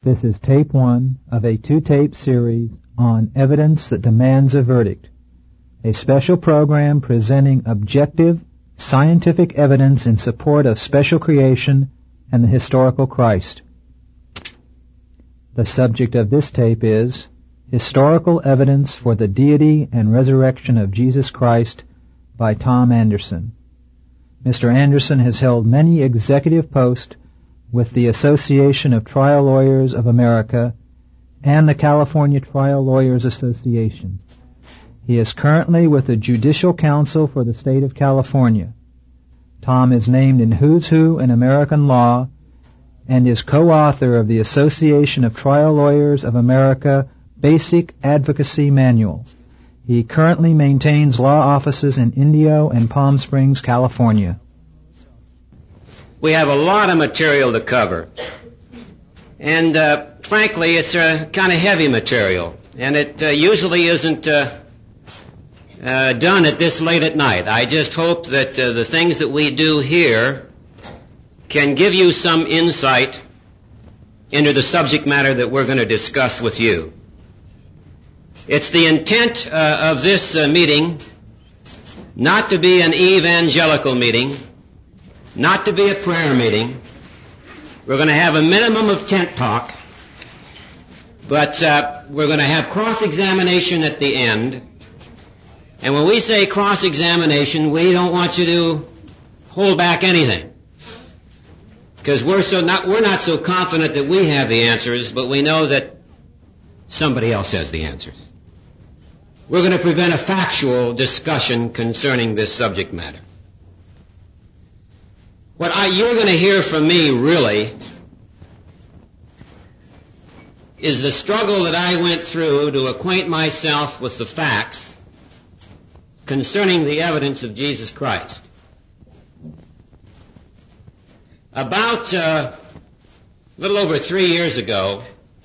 This is tape 1 of a 2-tape series on Evidence That Demands a Verdict, a special program presenting objective, scientific evidence in support of special creation and the historical Christ. The subject of this tape is Historical Evidence for the Deity and Resurrection of Jesus Christ by Tom Anderson. Mr. Anderson has held many executive posts with the Association of Trial Lawyers of America and the California Trial Lawyers Association. He is currently with the Judicial Council for the State of California. Tom is named in Who's Who in American Law and is co-author of the Association of Trial Lawyers of America Basic Advocacy Manual. He currently maintains law offices in Indio and Palm Springs, California. We have a lot of material to cover. And frankly, it's kind of heavy material. And it usually isn't done at this late at night. I just hope that the things that we do here can give you some insight into the subject matter that we're going to discuss with you. It's the intent of this meeting not to be an evangelical meeting, not to be a prayer meeting. We're going to have a minimum of tent talk, but we're going to have cross-examination at the end. And when we say cross-examination, we don't want you to hold back anything, because we're not so confident that we have the answers, but we know that somebody else has the answers. We're going to prevent a factual discussion concerning this subject matter. What you're going to hear from me, really, is the struggle that I went through to acquaint myself with the facts concerning the evidence of Jesus Christ. About a little over 3 years ago,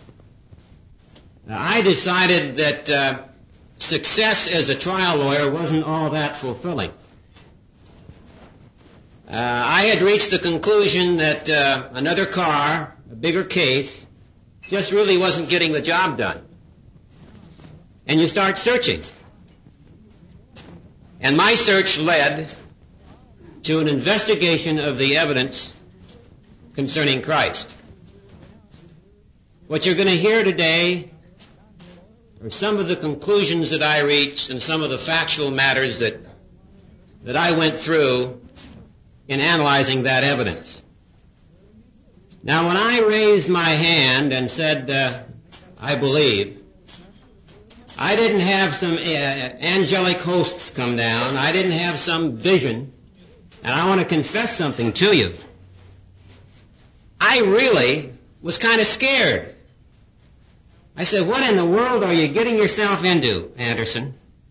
I decided that success as a trial lawyer wasn't all that fulfilling. I had reached the conclusion that another car, a bigger case, just really wasn't getting the job done. And you start searching. And my search led to an investigation of the evidence concerning Christ. What you're going to hear today are some of the conclusions that I reached and some of the factual matters that I went through in analyzing that evidence. Now, when I raised my hand and said, I believe, I didn't have some angelic hosts come down. I didn't have some vision. And I want to confess something to you. I really was kind of scared. I said, what in the world are you getting yourself into, Anderson?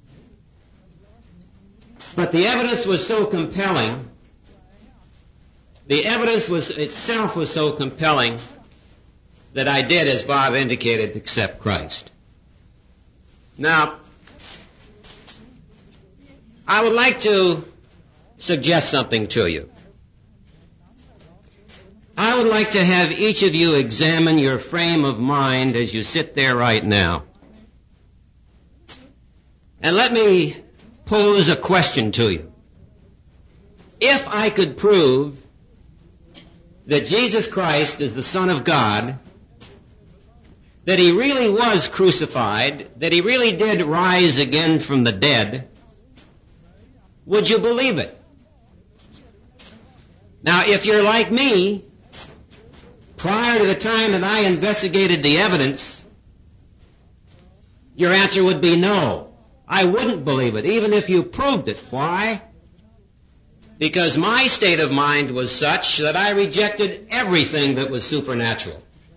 But the evidence was so compelling. The evidence itself was so compelling that I did, as Bob indicated, accept Christ. Now, I would like to suggest something to you. I would like to have each of you examine your frame of mind as you sit there right now. And let me pose a question to you. If I could prove that Jesus Christ is the Son of God, that He really was crucified, that He really did rise again from the dead, would you believe it? Now, if you're like me, prior to the time that I investigated the evidence, your answer would be no. I wouldn't believe it, even if you proved it. Why? Because my state of mind was such that I rejected everything that was supernatural.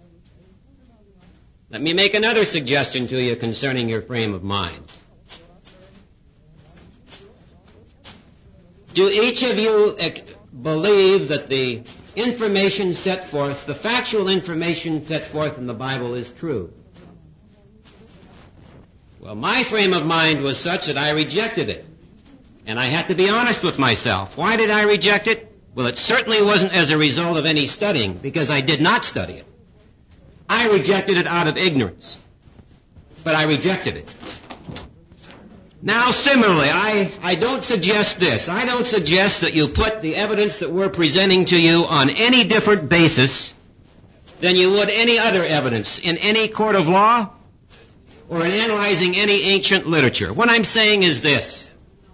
Let me make another suggestion to you concerning your frame of mind. Do each of you believe that the information set forth, the factual information set forth in the Bible is true? Well, my frame of mind was such that I rejected it. And I had to be honest with myself. Why did I reject it? Well, it certainly wasn't as a result of any studying, because I did not study it. I rejected it out of ignorance. But I rejected it. Now, similarly, I don't suggest this. I don't suggest that you put the evidence that we're presenting to you on any different basis than you would any other evidence in any court of law or in analyzing any ancient literature. What I'm saying is this.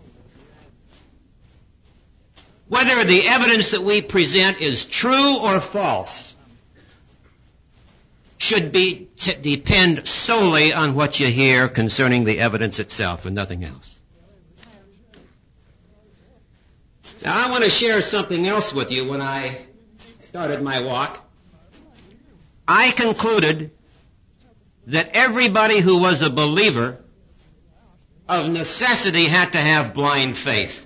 Whether the evidence that we present is true or false should depend solely on what you hear concerning the evidence itself and nothing else. Now, I want to share something else with you. When I started my walk, I concluded that everybody who was a believer of necessity had to have blind faith.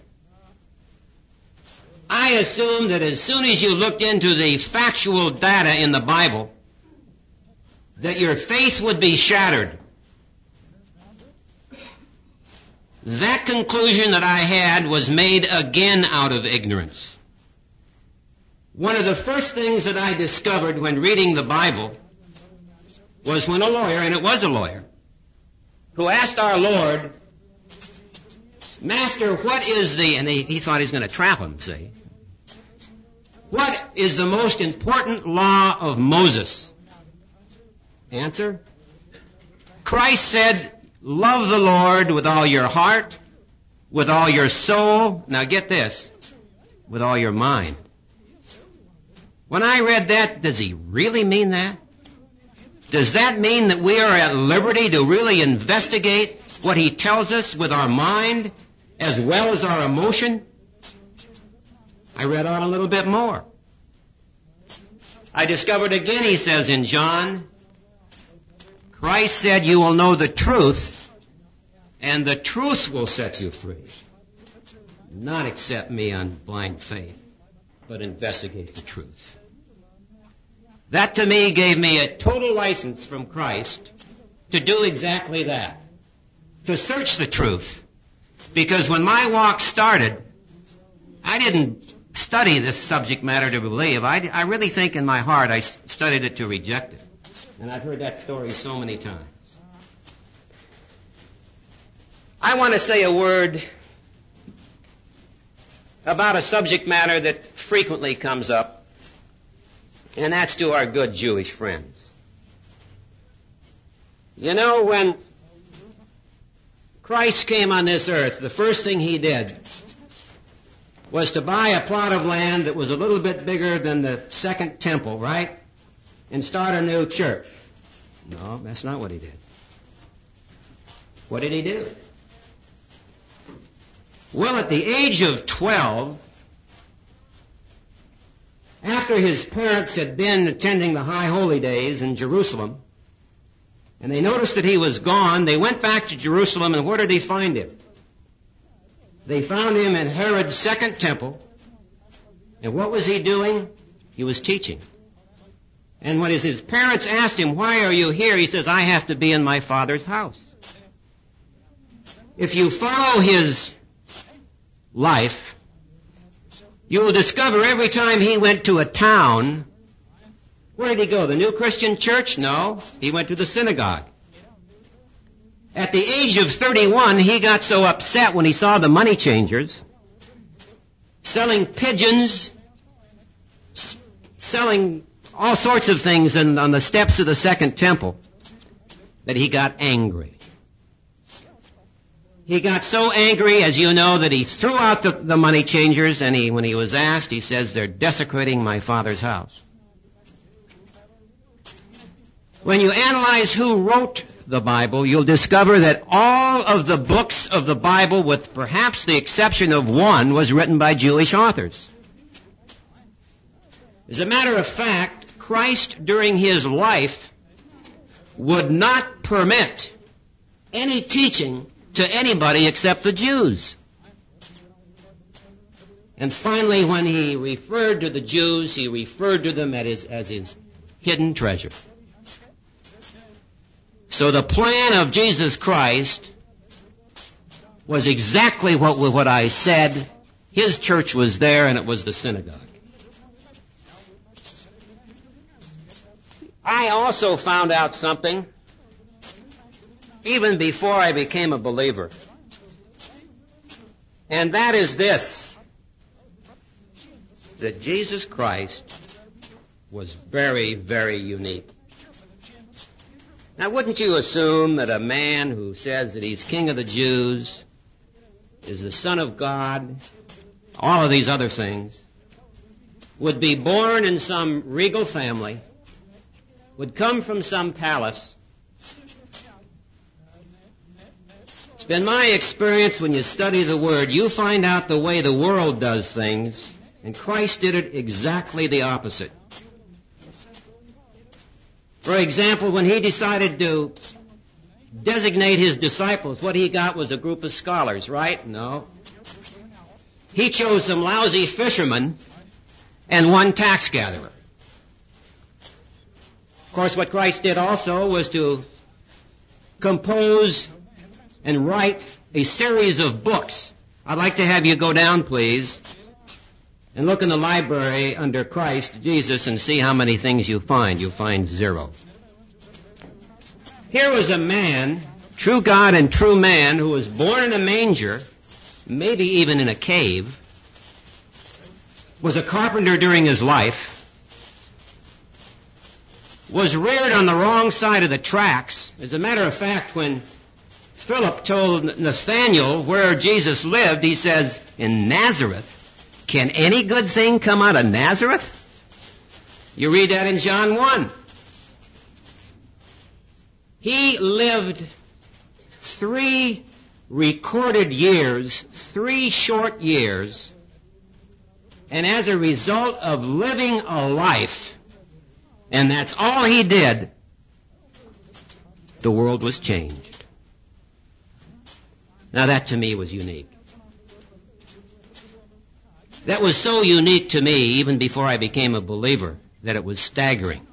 I assumed that as soon as you looked into the factual data in the Bible, that your faith would be shattered. That conclusion that I had was made again out of ignorance. One of the first things that I discovered when reading the Bible was when a lawyer, and it was a lawyer, who asked our Lord, Master, what is and he thought he was going to trap him, see? What is the most important law of Moses? Answer, Christ said, love the Lord with all your heart, with all your soul, now get this, with all your mind. When I read that, does he really mean that? Does that mean that we are at liberty to really investigate what he tells us with our mind as well as our emotion? I read on a little bit more. I discovered again, he says in John, Christ said you will know the truth, and the truth will set you free. Not accept me on blind faith, but investigate the truth. That to me gave me a total license from Christ to do exactly that, to search the truth. Because when my walk started, I didn't study this subject matter to believe. I really think in my heart I studied it to reject it. And I've heard that story so many times. I want to say a word about a subject matter that frequently comes up, and that's to our good Jewish friends. You know, when Christ came on this earth, the first thing he did was to buy a plot of land that was a little bit bigger than the second temple, right? And start a new church. No, that's not what he did. What did he do? Well, at the age of 12, after his parents had been attending the High Holy Days in Jerusalem, and they noticed that he was gone, they went back to Jerusalem, and where did they find him? They found him in Herod's second temple, and what was he doing? He was teaching. And when his parents asked him, why are you here? He says, I have to be in my Father's house. If you follow his life, you will discover every time he went to a town, where did he go? The New Christian Church? No, he went to the synagogue. At the age of 31, he got so upset when he saw the money changers selling pigeons, selling all sorts of things on the steps of the second temple, that he got angry. He got so angry, as you know, that he threw out the money changers, and when he was asked, he says, they're desecrating my Father's house. When you analyze who wrote the Bible, you'll discover that all of the books of the Bible, with perhaps the exception of one, was written by Jewish authors. As a matter of fact, Christ during his life would not permit any teaching to anybody except the Jews. And finally, when he referred to the Jews, he referred to them as his hidden treasure. So the plan of Jesus Christ was exactly what I said. His church was there, and it was the synagogue. I also found out something even before I became a believer. And that is this, that Jesus Christ was very, very unique. Now, wouldn't you assume that a man who says that he's King of the Jews, is the Son of God, all of these other things, would be born in some regal family, would come from some palace? It's been my experience when you study the Word, you find out the way the world does things, and Christ did it exactly the opposite. For example, when he decided to designate his disciples, what he got was a group of scholars, right? No. He chose some lousy fishermen and one tax gatherer. Of course, what Christ did also was to compose and write a series of books. I'd like to have you go down, please, and look in the library under Christ Jesus and see how many things you find. You'll find 0. Here was a man, true God and true man, who was born in a manger, maybe even in a cave, was a carpenter during his life, was reared on the wrong side of the tracks. As a matter of fact, when Philip told Nathanael where Jesus lived, he says, in Nazareth. Can any good thing come out of Nazareth? You read that in John 1. He lived 3 recorded years, 3 short years, and as a result of living a life, and that's all he did, the world was changed. Now that to me was unique. That was so unique to me, even before I became a believer, that it was staggering.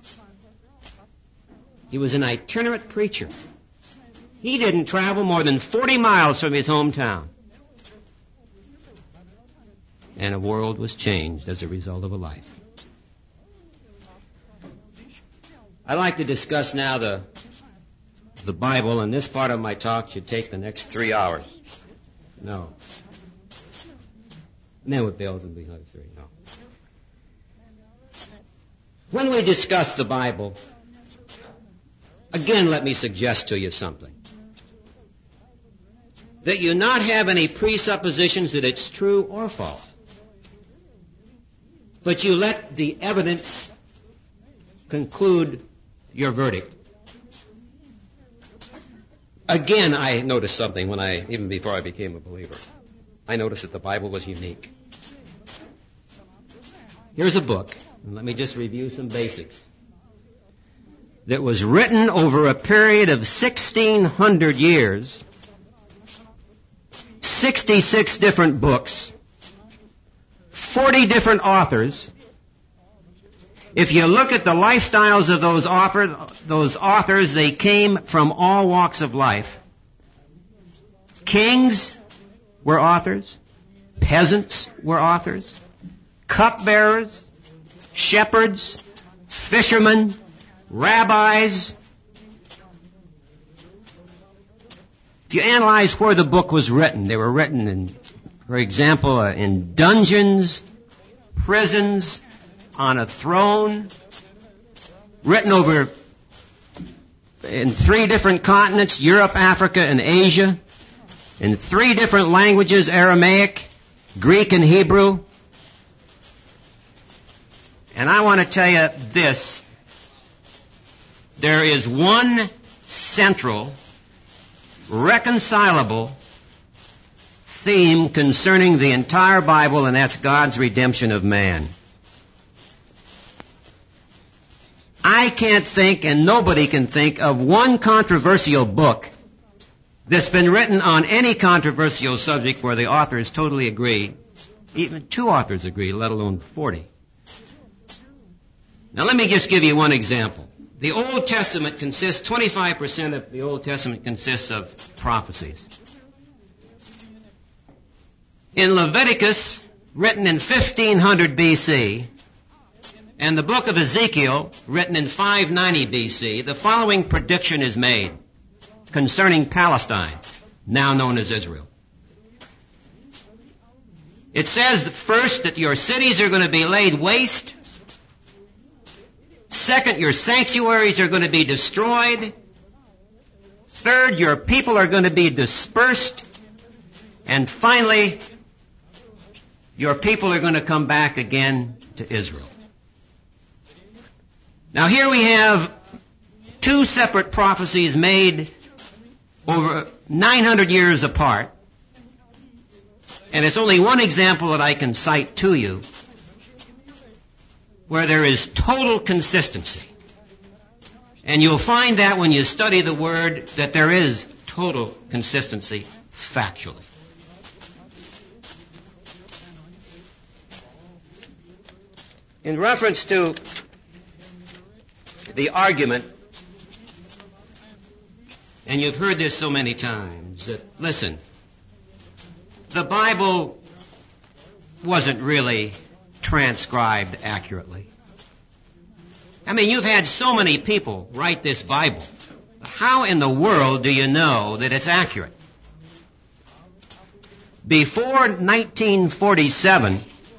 He was an itinerant preacher. He didn't travel more than 40 miles from his hometown. And a world was changed as a result of a life. I'd like to discuss now the Bible, and this part of my talk should take the next 3 hours. No. And then with Bill's and behind 3. No. When we discuss the Bible, again, let me suggest to you something. That you not have any presuppositions that it's true or false. But you let the evidence conclude your verdict. Again, I noticed something even before I became a believer. I noticed that the Bible was unique. Here's a book, and let me just review some basics, that was written over a period of 1,600 years, 66 different books, 40 different authors. If you look at the lifestyles of those authors, they came from all walks of life. Kings were authors. Peasants were authors. Cupbearers, shepherds, fishermen, rabbis. If you analyze where the book was written, they were written in, for example, in dungeons, prisons, on a throne, written over in 3 different continents, Europe, Africa, and Asia, in 3 different languages, Aramaic, Greek, and Hebrew. And I want to tell you this. There is one central, reconcilable theme concerning the entire Bible, and that's God's redemption of man. I can't think, and nobody can think, of one controversial book that's been written on any controversial subject where the authors totally agree. Even 2 authors agree, let alone 40. Now let me just give you one example. The Old Testament 25% of the Old Testament consists of prophecies. In Leviticus, written in 1500 BC, and the book of Ezekiel, written in 590 BC, the following prediction is made concerning Palestine, now known as Israel. It says first that your cities are going to be laid waste. Second, your sanctuaries are going to be destroyed. Third, your people are going to be dispersed. And finally, your people are going to come back again to Israel. Now here we have two separate prophecies made over 900 years apart. And it's only one example that I can cite to you where there is total consistency. And you'll find that when you study the Word, that there is total consistency factually. In reference to the argument, and you've heard this so many times, that, listen, the Bible wasn't really transcribed accurately. I mean, you've had so many people write this Bible. How in the world do you know that it's accurate? Before 1947,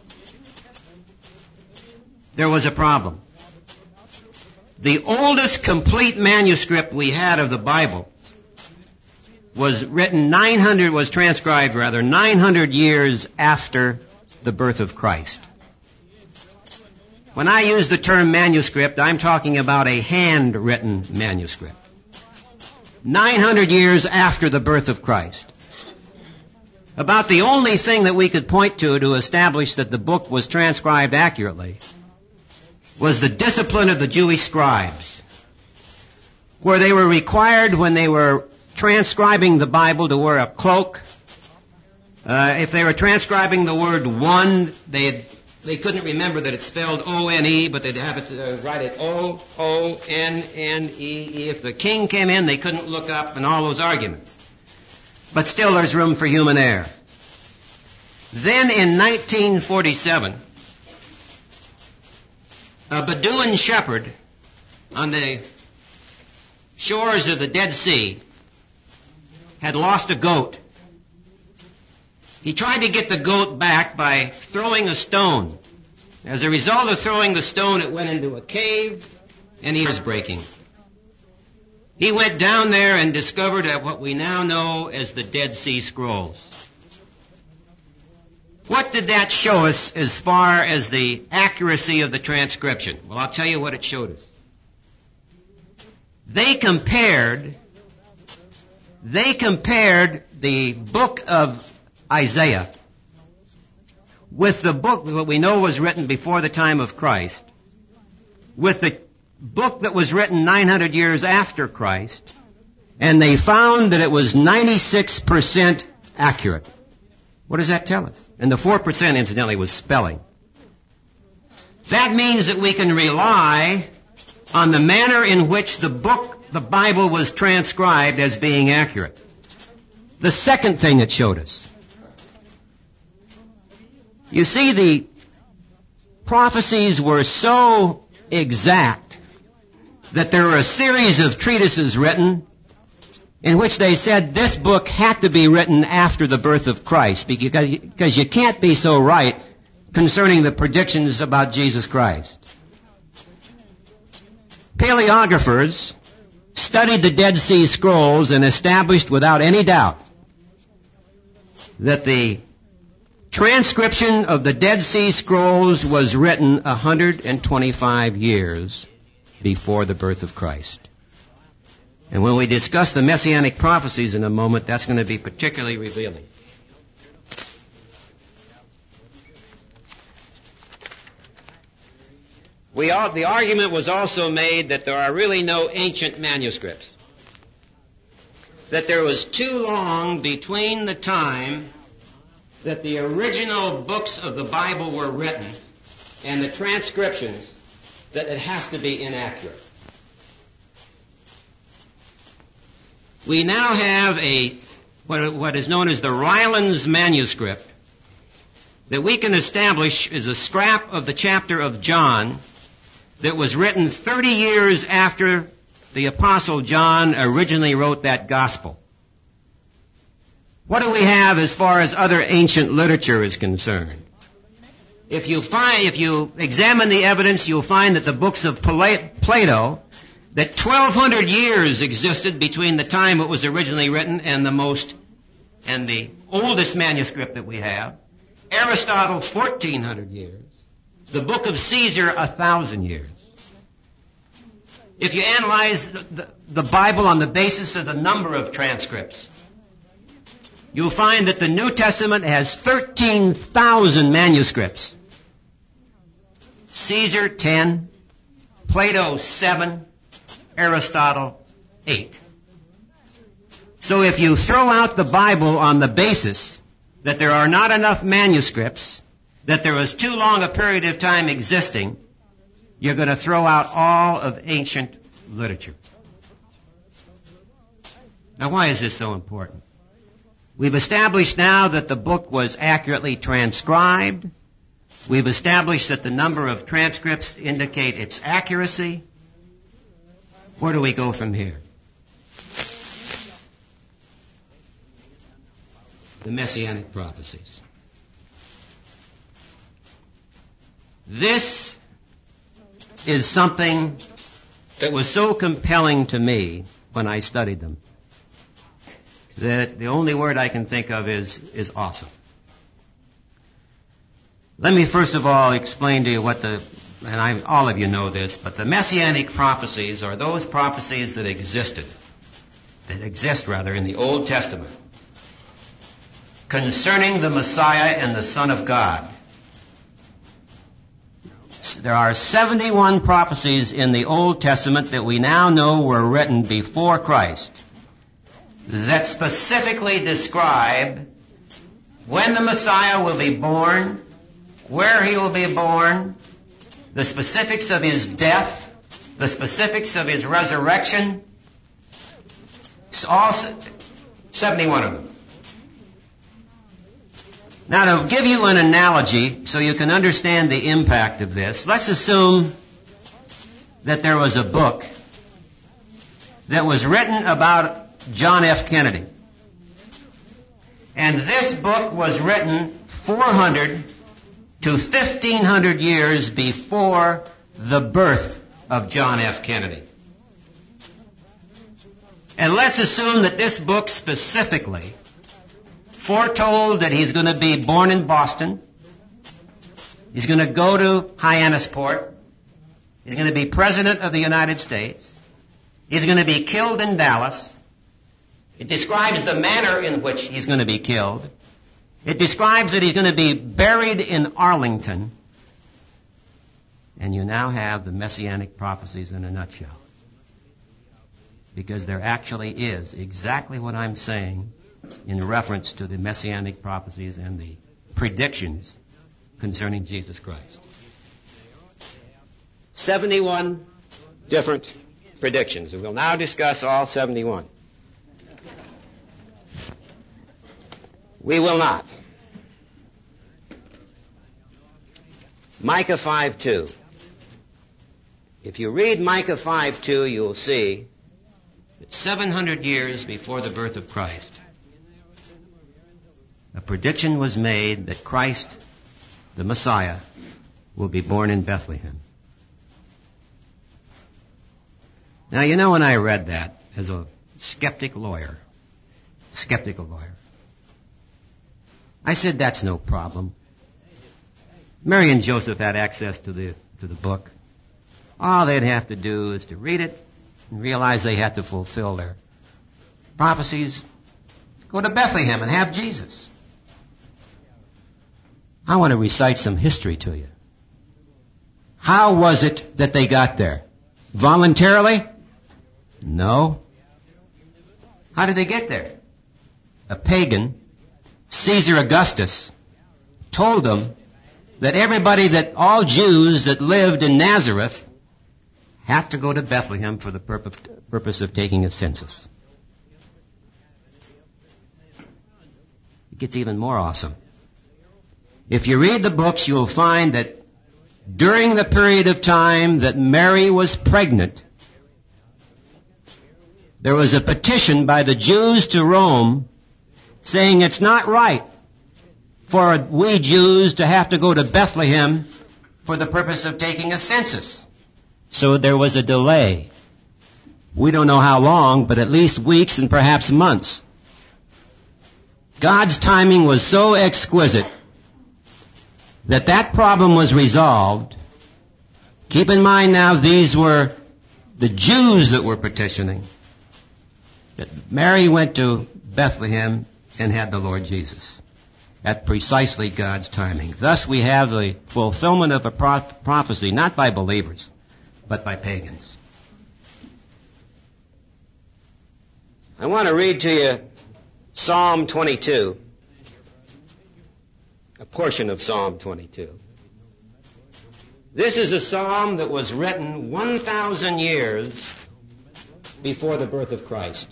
there was a problem. The oldest complete manuscript we had of the Bible was transcribed 900 years after the birth of Christ. When I use the term manuscript, I'm talking about a handwritten manuscript. 900 years after the birth of Christ. About the only thing that we could point to establish that the book was transcribed accurately was the discipline of the Jewish scribes, where they were required when they were transcribing the Bible to wear a cloak. If they were transcribing the word one, they couldn't remember that it's spelled O-N-E, but they'd have it write it O-O-N-N-E-E. If the king came in, they couldn't look up, and all those arguments. But still there's room for human error. Then in 1947, a Bedouin shepherd on the shores of the Dead Sea had lost a goat. He tried to get the goat back by throwing a stone. As a result of throwing the stone, it went into a cave, and he was breaking. He went down there and discovered what we now know as the Dead Sea Scrolls. What did that show us as far as the accuracy of the transcription? Well, I'll tell you what it showed us. They compared the book of Isaiah with the book that we know was written before the time of Christ, with the book that was written 900 years after Christ, and they found that it was 96% accurate. What does that tell us? And the 4%, incidentally, was spelling. That means that we can rely on the manner in which the Bible was transcribed as being accurate. The second thing it showed us. You see, the prophecies were so exact that there were a series of treatises written in which they said this book had to be written after the birth of Christ, because you can't be so right concerning the predictions about Jesus Christ. Paleographers studied the Dead Sea Scrolls and established without any doubt that the transcription of the Dead Sea Scrolls was written 125 years before the birth of Christ. And when we discuss the Messianic prophecies in a moment, that's going to be particularly revealing. The argument was also made that there are really no ancient manuscripts. That there was too long between the time that the original books of the Bible were written and the transcriptions, that it has to be inaccurate. We now have what is known as the Rylands manuscript that we can establish is a scrap of the chapter of John that was written 30 years after the Apostle John originally wrote that gospel. What do we have as far as other ancient literature is concerned? If you examine the evidence, you'll find that the books of Plato, that 1,200 years existed between the time it was originally written and the oldest manuscript that we have. Aristotle, 1,400 years. The book of Caesar, 1,000 years. If you analyze the Bible on the basis of the number of transcripts, you'll find that the New Testament has 13,000 manuscripts. Caesar, 10. Plato, 7. Aristotle, 8. So if you throw out the Bible on the basis that there are not enough manuscripts, that there was too long a period of time existing, you're going to throw out all of ancient literature. Now, why is this so important? We've established now that the book was accurately transcribed. We've established that the number of transcripts indicate its accuracy. Where do we go from here? The Messianic prophecies. This is something that was so compelling to me when I studied them that the only word I can think of is awesome. Let me first of all explain to you all of you know this, but the Messianic prophecies are those prophecies that exist in the Old Testament concerning the Messiah and the Son of God. There are 71 prophecies in the Old Testament that we now know were written before Christ that specifically describe when the Messiah will be born, where he will be born, the specifics of his death, the specifics of his resurrection. It's all 71 of them. Now, to give you an analogy so you can understand the impact of this, let's assume that there was a book that was written about John F. Kennedy. And this book was written 400 to 1,500 years before the birth of John F. Kennedy. And let's assume that this book specifically foretold that he's going to be born in Boston. He's going to go to Hyannisport. He's going to be President of the United States. He's going to be killed in Dallas. It describes the manner in which he's going to be killed. It describes that he's going to be buried in Arlington. And you now have the Messianic prophecies in a nutshell. Because there actually is exactly what I'm saying in reference to the Messianic prophecies and the predictions concerning Jesus Christ. 71 different predictions. And we'll now discuss all 71. We will not. Micah 5:2. If you read Micah 5:2, you'll see that 700 years before the birth of Christ, a prediction was made that Christ, the Messiah, will be born in Bethlehem. Now, you know, when I read that as a skeptical lawyer, I said, that's no problem. Mary and Joseph had access to the book. All they'd have to do is to read it and realize they had to fulfill their prophecies. Go to Bethlehem and have Jesus. I want to recite some history to you. How was it that they got there? Voluntarily? No. How did they get there? A pagan, Caesar Augustus, told them that all Jews that lived in Nazareth had to go to Bethlehem for the purpose of taking a census. It gets even more awesome. If you read the books, you'll find that during the period of time that Mary was pregnant, there was a petition by the Jews to Rome saying it's not right for we Jews to have to go to Bethlehem for the purpose of taking a census. So there was a delay. We don't know how long, but at least weeks and perhaps months. God's timing was so exquisite that problem was resolved. Keep in mind now, these were the Jews that were petitioning. That Mary went to Bethlehem and had the Lord Jesus at precisely God's timing. Thus we have the fulfillment of a prophecy, not by believers, but by pagans. I want to read to you Psalm 22, a portion of Psalm 22. This is a psalm that was written 1,000 years before the birth of Christ.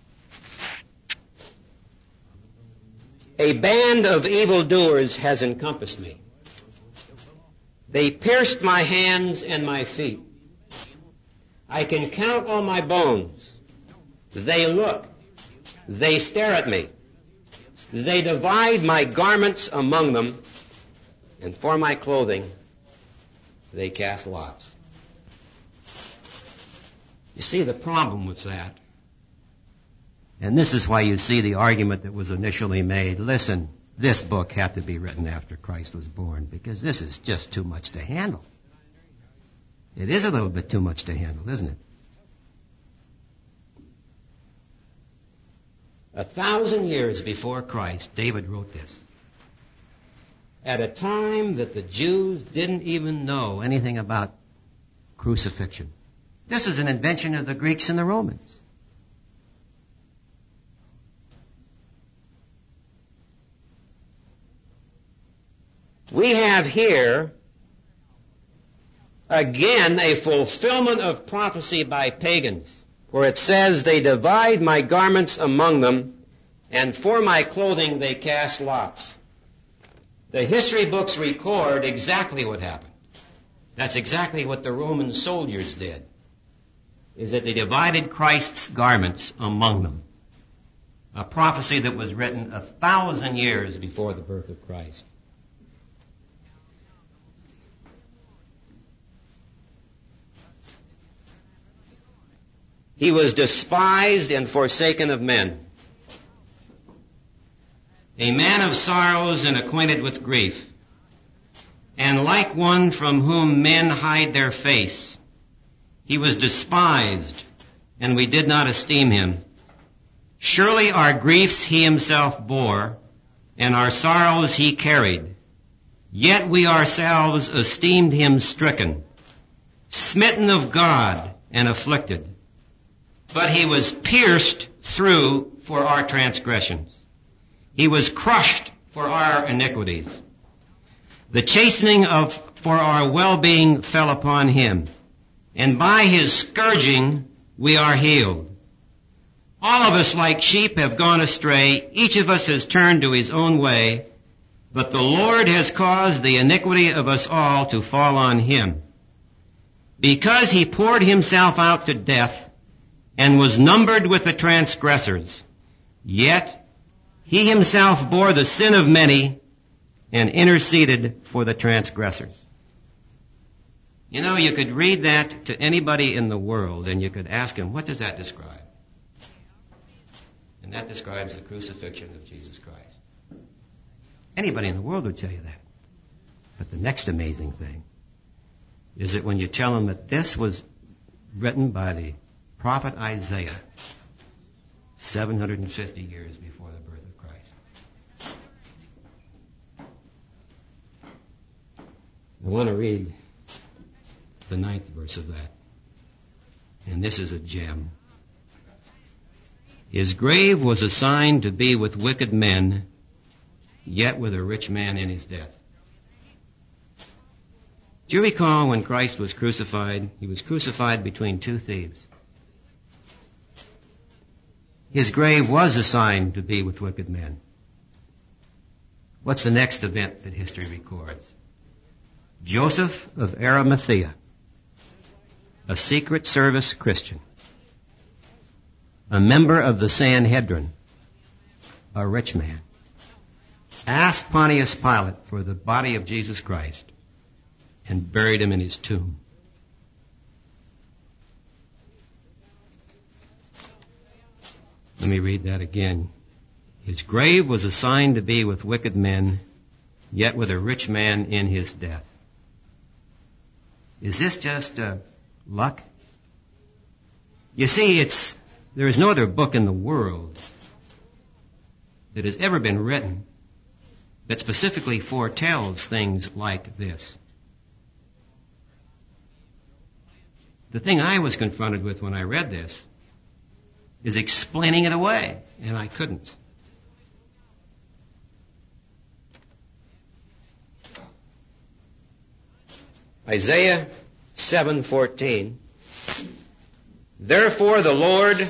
A band of evildoers has encompassed me. They pierced my hands and my feet. I can count all my bones. They look. They stare at me. They divide my garments among them, and for my clothing they cast lots. You see the problem with that. And this is why you see the argument that was initially made. Listen, this book had to be written after Christ was born because this is just too much to handle. It is a little bit too much to handle, isn't it? 1,000 years before Christ, David wrote this. At a time that the Jews didn't even know anything about crucifixion. This is an invention of the Greeks and the Romans. We have here, again, a fulfillment of prophecy by pagans, where it says, they divide my garments among them, and for my clothing they cast lots. The history books record exactly what happened. That's exactly what the Roman soldiers did, is that they divided Christ's garments among them. A prophecy that was written 1,000 years before the birth of Christ. He was despised and forsaken of men, a man of sorrows and acquainted with grief, and like one from whom men hide their face. He was despised, and we did not esteem him. Surely our griefs he himself bore, and our sorrows he carried. Yet we ourselves esteemed him stricken, smitten of God, and afflicted. But he was pierced through for our transgressions. He was crushed for our iniquities. The chastening for our well-being fell upon him, and by his scourging we are healed. All of us like sheep have gone astray. Each of us has turned to his own way, but the Lord has caused the iniquity of us all to fall on him. Because he poured himself out to death, and was numbered with the transgressors. Yet he himself bore the sin of many and interceded for the transgressors. You know, you could read that to anybody in the world and you could ask him, what does that describe? And that describes the crucifixion of Jesus Christ. Anybody in the world would tell you that. But the next amazing thing is that when you tell them that this was written by the prophet Isaiah, 750 years before the birth of Christ. I want to read the 9th verse of that. And this is a gem. His grave was assigned to be with wicked men, yet with a rich man in his death. Do you recall when Christ was crucified? He was crucified between two thieves. His grave was assigned to be with wicked men. What's the next event that history records? Joseph of Arimathea, a Secret Service Christian, a member of the Sanhedrin, a rich man, asked Pontius Pilate for the body of Jesus Christ and buried him in his tomb. Let me read that again. His grave was assigned to be with wicked men, yet with a rich man in his death. Is this just luck? You see, there is no other book in the world that has ever been written that specifically foretells things like this. The thing I was confronted with when I read this is explaining it away, and I couldn't. Isaiah 7:14. Therefore the Lord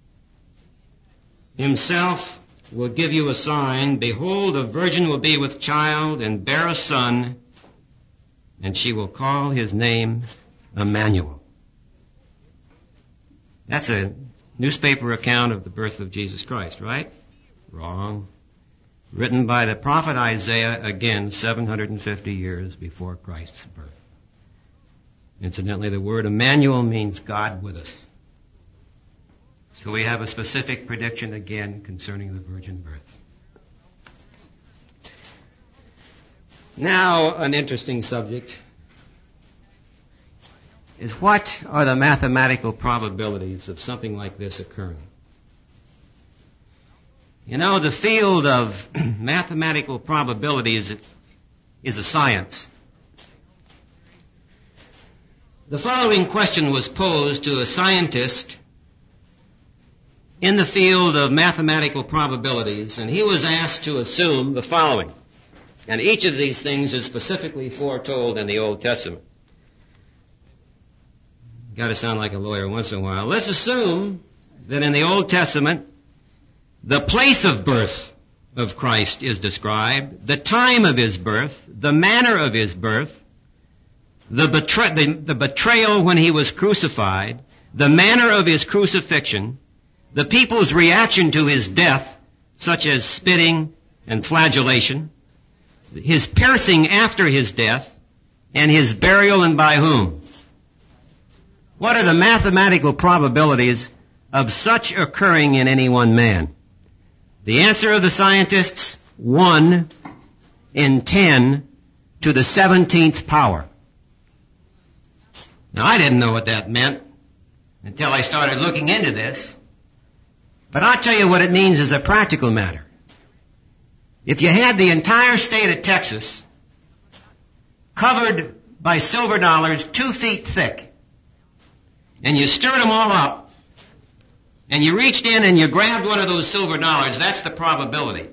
himself will give you a sign. Behold, a virgin will be with child and bear a son, and she will call his name Emmanuel. That's a newspaper account of the birth of Jesus Christ, right? Wrong. Written by the prophet Isaiah, again, 750 years before Christ's birth. Incidentally, the word Emmanuel means God with us. So we have a specific prediction again concerning the virgin birth. Now, an interesting subject is what are the mathematical probabilities of something like this occurring? You know, the field of mathematical probabilities is a science. The following question was posed to a scientist in the field of mathematical probabilities, and he was asked to assume the following. And each of these things is specifically foretold in the Old Testament. Got to sound like a lawyer once in a while. Let's assume that in the Old Testament, the place of birth of Christ is described, the time of his birth, the manner of his birth, the betrayal when he was crucified, the manner of his crucifixion, the people's reaction to his death, such as spitting and flagellation, his piercing after his death, and his burial, and by whom? What are the mathematical probabilities of such occurring in any one man? The answer of the scientists, 1 in 10 to the 17th power. Now, I didn't know what that meant until I started looking into this. But I'll tell you what it means as a practical matter. If you had the entire state of Texas covered by silver dollars 2 feet thick, and you stirred them all up, and you reached in and you grabbed one of those silver dollars, that's the probability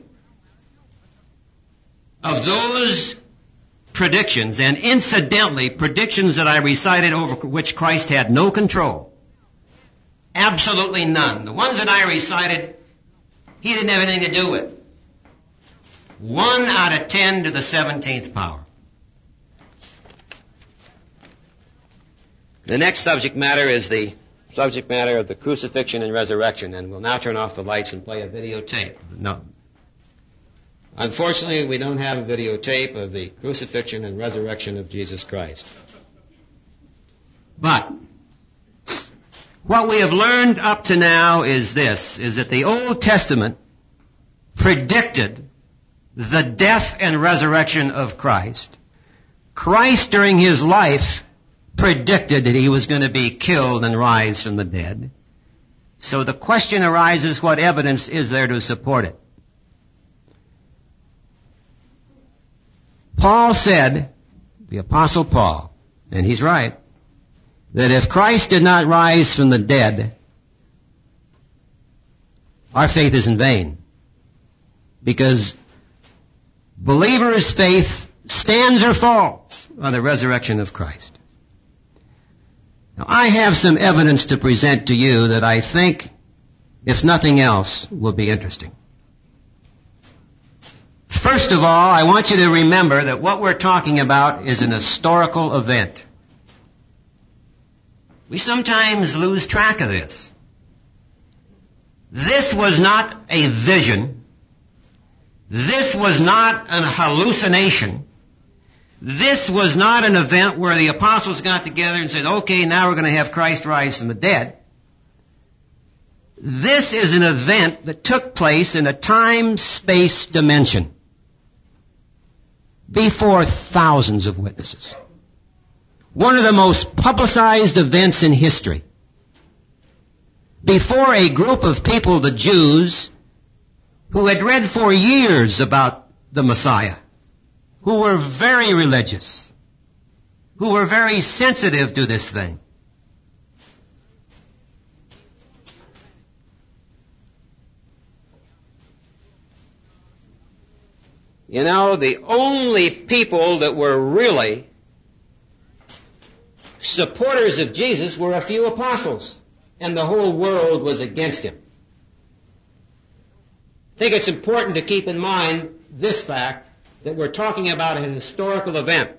of those predictions, and incidentally, predictions that I recited over which Christ had no control. Absolutely none. The ones that I recited, he didn't have anything to do with. 1 out of 10 to the 17th power. The next subject matter is the subject matter of the crucifixion and resurrection, and we'll now turn off the lights and play a videotape. No. Unfortunately, we don't have a videotape of the crucifixion and resurrection of Jesus Christ. But what we have learned up to now is this, is that the Old Testament predicted the death and resurrection of Christ. Christ, during his life, predicted that he was going to be killed and rise from the dead. So the question arises, what evidence is there to support it? Paul said, the Apostle Paul, and he's right, that if Christ did not rise from the dead, our faith is in vain. Because believers' faith stands or falls on the resurrection of Christ. Now, I have some evidence to present to you that I think, if nothing else, will be interesting. First of all, I want you to remember that what we're talking about is an historical event. We sometimes lose track of this. This was not a vision. This was not a hallucination. This was not an event where the apostles got together and said, okay, now we're going to have Christ rise from the dead. This is an event that took place in a time-space dimension before thousands of witnesses. One of the most publicized events in history. Before a group of people, the Jews, who had read for years about the Messiah, who were very religious, who were very sensitive to this thing. You know, the only people that were really supporters of Jesus were a few apostles, and the whole world was against him. I think it's important to keep in mind this fact, that we're talking about an historical event.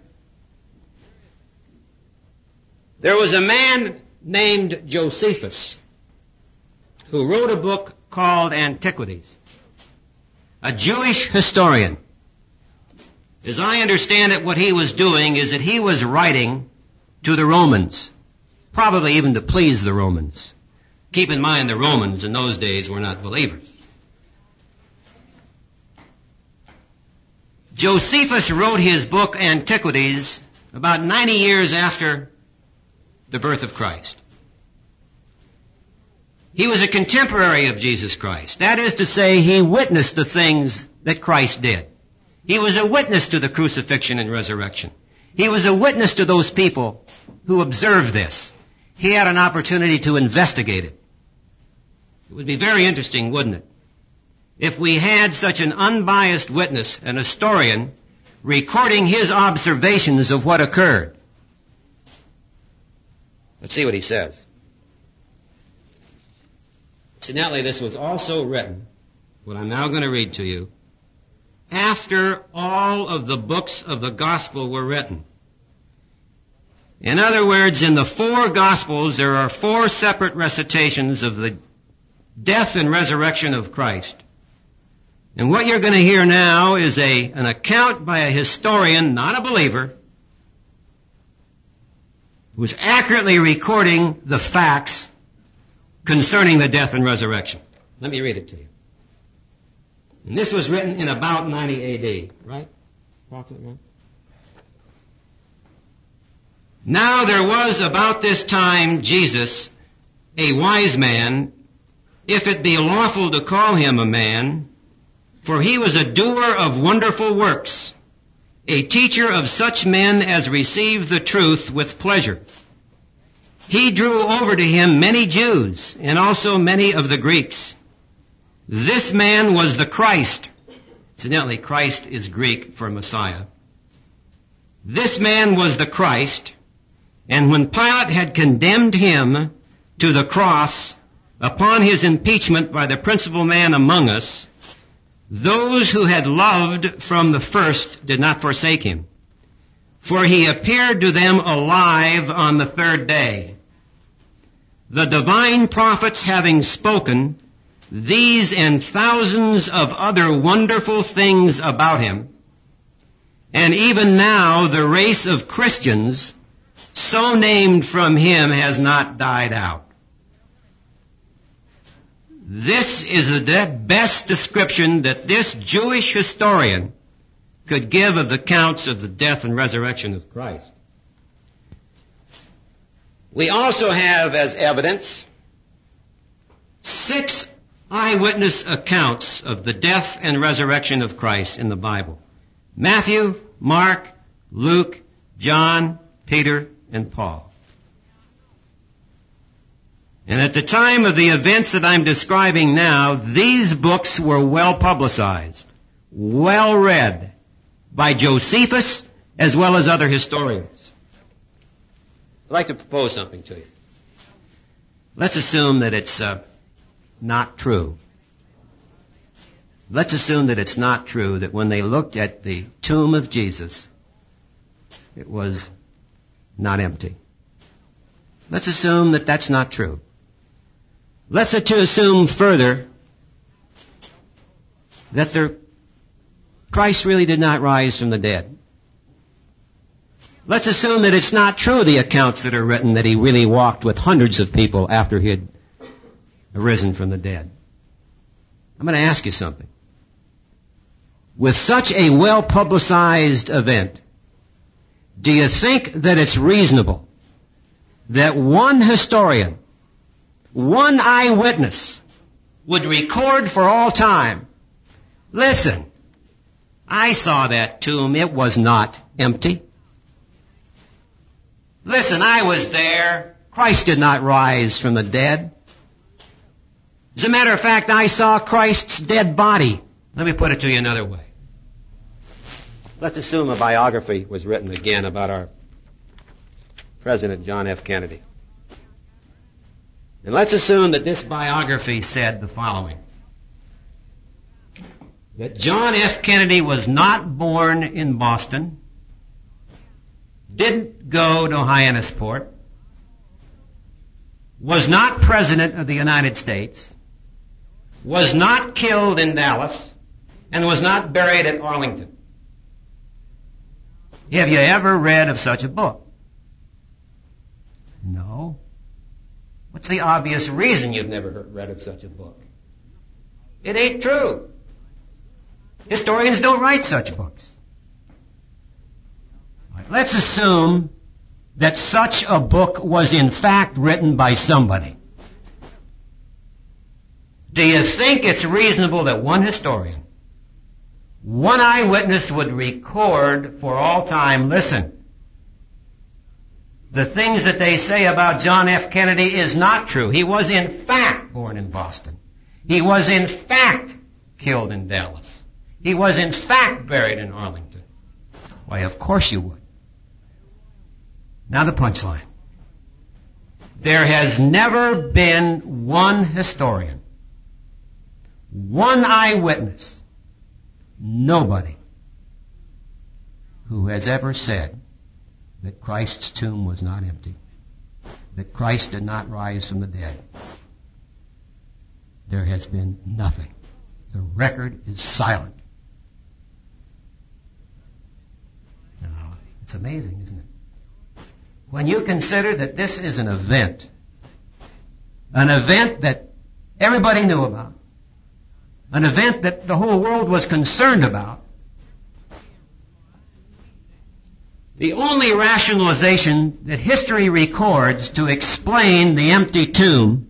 There was a man named Josephus who wrote a book called Antiquities, a Jewish historian. As I understand it, what he was doing is that he was writing to the Romans, probably even to please the Romans. Keep in mind, the Romans in those days were not believers. Josephus wrote his book Antiquities about 90 years after the birth of Christ. He was a contemporary of Jesus Christ. That is to say, he witnessed the things that Christ did. He was a witness to the crucifixion and resurrection. He was a witness to those people who observed this. He had an opportunity to investigate it. It would be very interesting, wouldn't it, if we had such an unbiased witness, an historian, recording his observations of what occurred. Let's see what he says. Incidentally, this was also written, what I'm now going to read to you, after all of the books of the gospel were written. In other words, in the 4 gospels, there are 4 separate recitations of the death and resurrection of Christ. And what you're going to hear now is an account by a historian, not a believer, who is accurately recording the facts concerning the death and resurrection. Let me read it to you. And this was written in about 90 A.D., right? Now there was about this time Jesus, a wise man, if it be lawful to call him a man, for he was a doer of wonderful works, a teacher of such men as receive the truth with pleasure. He drew over to him many Jews, and also many of the Greeks. This man was the Christ. Incidentally, Christ is Greek for Messiah. This man was the Christ, and when Pilate had condemned him to the cross upon his impeachment by the principal man among us, those who had loved from the first did not forsake him, for he appeared to them alive on the 3rd day. The divine prophets having spoken these and thousands of other wonderful things about him, and even now the race of Christians, so named from him, has not died out. This is the best description that this Jewish historian could give of the accounts of the death and resurrection of Christ. We also have as evidence 6 eyewitness accounts of the death and resurrection of Christ in the Bible. Matthew, Mark, Luke, John, Peter, and Paul. And at the time of the events that I'm describing now, these books were well publicized, well read by Josephus as well as other historians. I'd like to propose something to you. Let's assume that it's not true. Let's assume that it's not true that when they looked at the tomb of Jesus, it was not empty. Let's assume that that's not true. Let's assume further that Christ really did not rise from the dead. Let's assume that it's not true, the accounts that are written, that he really walked with hundreds of people after he had arisen from the dead. I'm going to ask you something. With such a well-publicized event, do you think that it's reasonable that one historian, one eyewitness, would record for all time, listen, I saw that tomb, it was not empty. Listen, I was there, Christ did not rise from the dead. As a matter of fact, I saw Christ's dead body. Let me put it to you another way. Let's assume a biography was written again about our President John F. Kennedy. And let's assume that this biography said the following. That John F. Kennedy was not born in Boston, didn't go to Hyannisport, was not President of the United States, was not killed in Dallas, and was not buried at Arlington. Have you ever read of such a book? No. What's the obvious reason you've never read of such a book? It ain't true. Historians don't write such books. Right, let's assume that such a book was in fact written by somebody. Do you think it's reasonable that one historian, one eyewitness would record for all time, listen, the things that they say about John F. Kennedy is not true. He was in fact born in Boston. He was in fact killed in Dallas. He was in fact buried in Arlington. Why, of course you would. Now the punchline. There has never been one historian, one eyewitness, nobody who has ever said that Christ's tomb was not empty, that Christ did not rise from the dead. There has been nothing. The record is silent. Now, it's amazing, isn't it? When you consider that this is an event that everybody knew about, an event that the whole world was concerned about, the only rationalization that history records to explain the empty tomb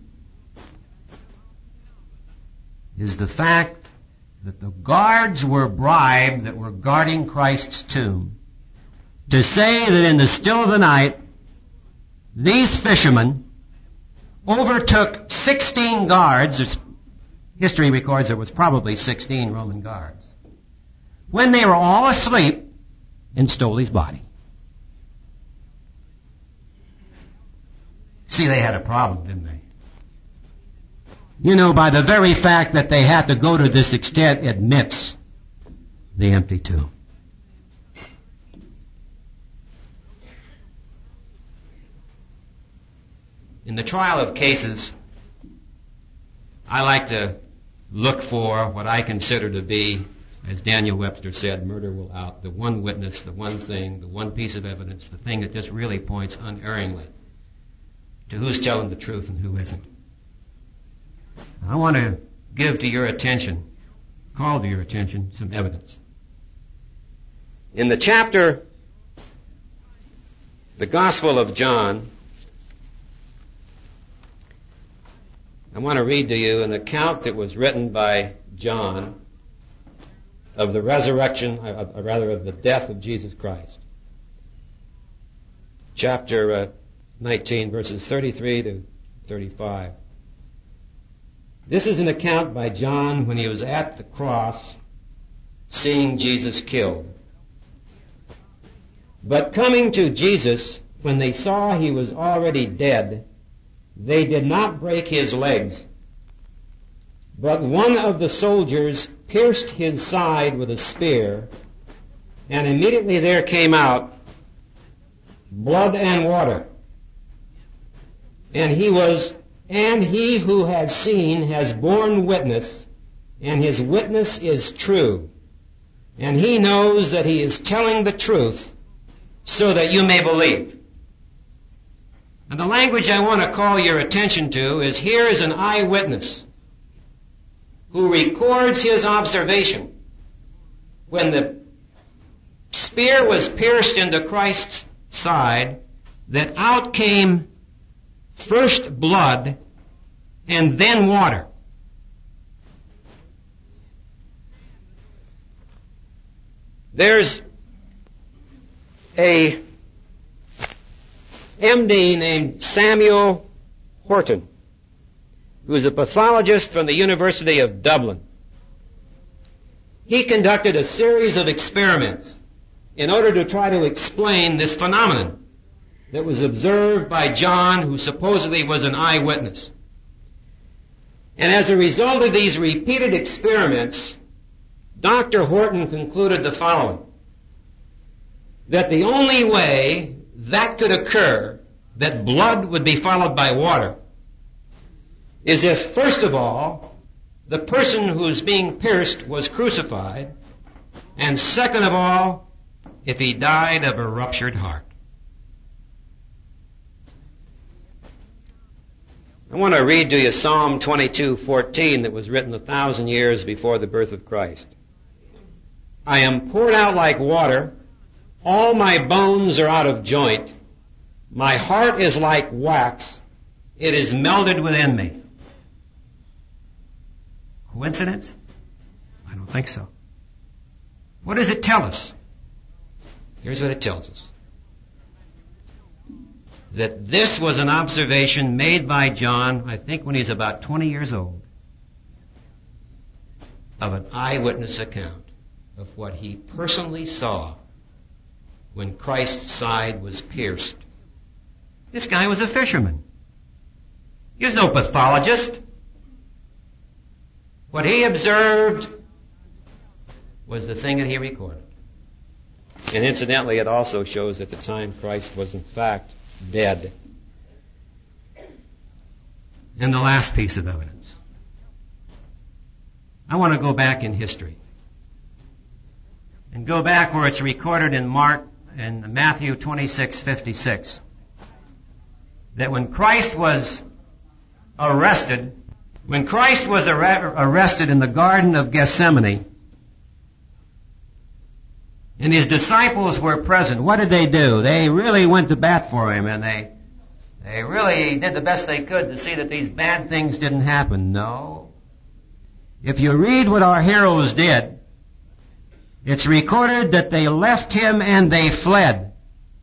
is the fact that the guards were bribed that were guarding Christ's tomb to say that in the still of the night, these fishermen overtook 16 guards. History records there was probably 16 Roman guards, when they were all asleep, and stole his body. See, they had a problem, didn't they? You know, by the very fact that they had to go to this extent admits the empty tomb. In the trial of cases, I like to look for what I consider to be, as Daniel Webster said, murder will out, the one witness, the one thing, the one piece of evidence, the thing that just really points unerringly to who's telling the truth and who isn't. I want to give to your attention, call to your attention, some evidence. In the chapter, the Gospel of John, I want to read to you an account that was written by John of the resurrection, of the death of Jesus Christ. Chapter 19, verses 33 to 35. This is an account by John when he was at the cross seeing Jesus killed. But coming to Jesus, when they saw he was already dead, they did not break his legs, But one of the soldiers pierced his side with a spear, and immediately there came out blood and water. And he who has seen has borne witness, and his witness is true. And he knows that he is telling the truth, so that you may believe. And the language I want to call your attention to is, here is an eyewitness who records his observation. When the spear was pierced into Christ's side, that out came first blood and then water. There's a MD named Samuel Horton, who is a pathologist from the University of Dublin. He conducted a series of experiments in order to try to explain this phenomenon that was observed by John, who supposedly was an eyewitness. And as a result of these repeated experiments, Dr. Horton concluded the following: that the only way that could occur, that blood would be followed by water, is if, first of all, the person who's being pierced was crucified, and second of all, if he died of a ruptured heart. I want to read to you Psalm 22:14 that was written 1,000 years before the birth of Christ. I am poured out like water, all my bones are out of joint, my heart is like wax, it is melted within me. Coincidence? I don't think so. What does it tell us? Here's what it tells us. That this was an observation made by John, I think when he's about 20 years old, of an eyewitness account of what he personally saw when Christ's side was pierced. This guy was a fisherman. He was no pathologist. What he observed was the thing that he recorded. And incidentally, it also shows at the time Christ was in fact dead. And the last piece of evidence. I want to go back in history. And go back where it's recorded in Matthew 26:56. That when Christ was arrested in the Garden of Gethsemane, and his disciples were present, what did they do? They really went to bat for him, and they really did the best they could to see that these bad things didn't happen. No. If you read what our heroes did, it's recorded that they left him and they fled.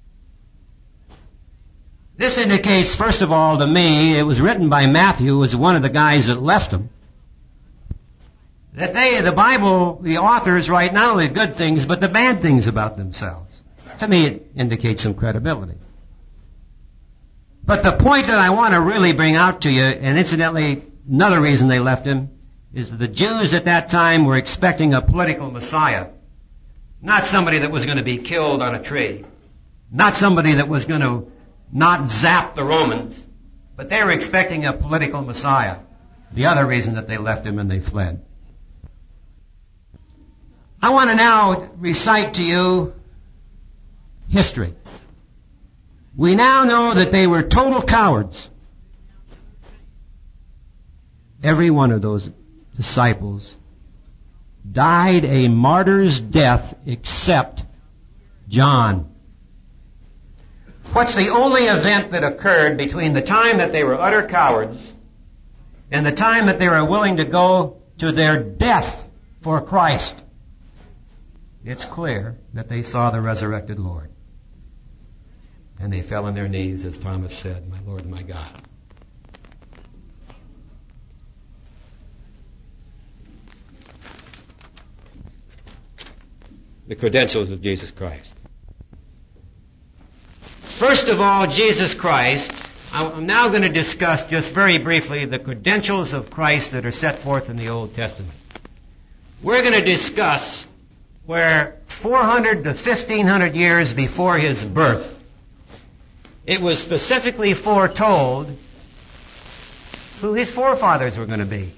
This indicates, first of all, to me, it was written by Matthew, who was one of the guys that left him, that the Bible, the authors write not only good things, but the bad things about themselves. To me, it indicates some credibility. But the point that I want to really bring out to you, and incidentally, another reason they left him, is that the Jews at that time were expecting a political Messiah. Not somebody that was going to be killed on a tree. Not somebody that was going to not zap the Romans. But they were expecting a political Messiah. The other reason that they left him and they fled. I want to now recite to you history. We now know that they were total cowards. Every one of those disciples died a martyr's death except John. What's the only event that occurred between the time that they were utter cowards and the time that they were willing to go to their death for Christ? It's clear that they saw the resurrected Lord. And they fell on their knees, as Thomas said, "My Lord and my God." The credentials of Jesus Christ. First of all, Jesus Christ I'm now going to discuss just very briefly the credentials of Christ that are set forth in the Old Testament. We're going to discuss where 400 to 1500 years before his birth, it was specifically foretold who his forefathers were going to be.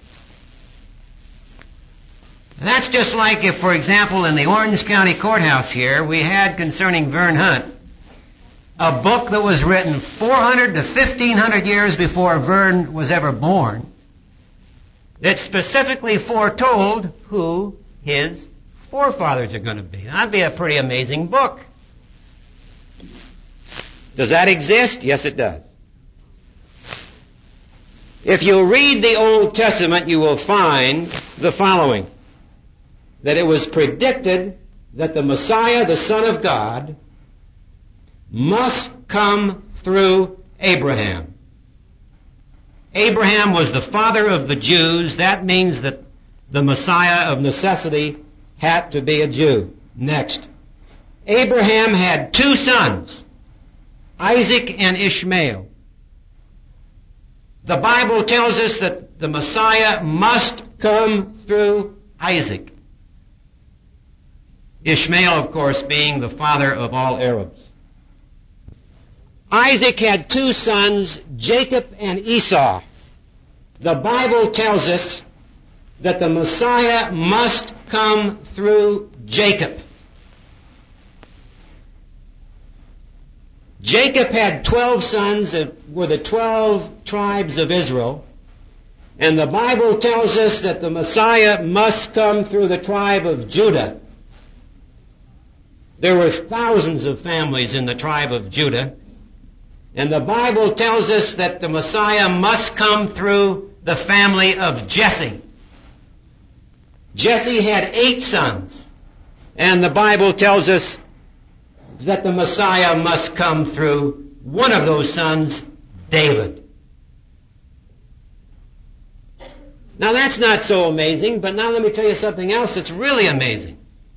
And that's just like if, for example, in the Orange County Courthouse here, we had concerning Vern Hunt, a book that was written 400 to 1500 years before Vern was ever born, that specifically foretold who his forefathers are going to be. That'd be a pretty amazing book. Does that exist? Yes, it does. If you read the Old Testament, you will find the following. That it was predicted that the Messiah, the Son of God, must come through Abraham. Abraham was the father of the Jews. That means that the Messiah of necessity had to be a Jew. Next. Abraham had two sons, Isaac and Ishmael. The Bible tells us that the Messiah must come through Isaac. Ishmael, of course, being the father of all Arabs. Isaac had two sons, Jacob and Esau. The Bible tells us that the Messiah must come through Jacob. Jacob had 12 sons that were the 12 tribes of Israel. And the Bible tells us that the Messiah must come through the tribe of Judah. There were thousands of families in the tribe of Judah. And the Bible tells us that the Messiah must come through the family of Jesse. Jesse had 8 sons. And the Bible tells us that the Messiah must come through one of those sons, David. Now that's not so amazing, but now let me tell you something else that's really amazing.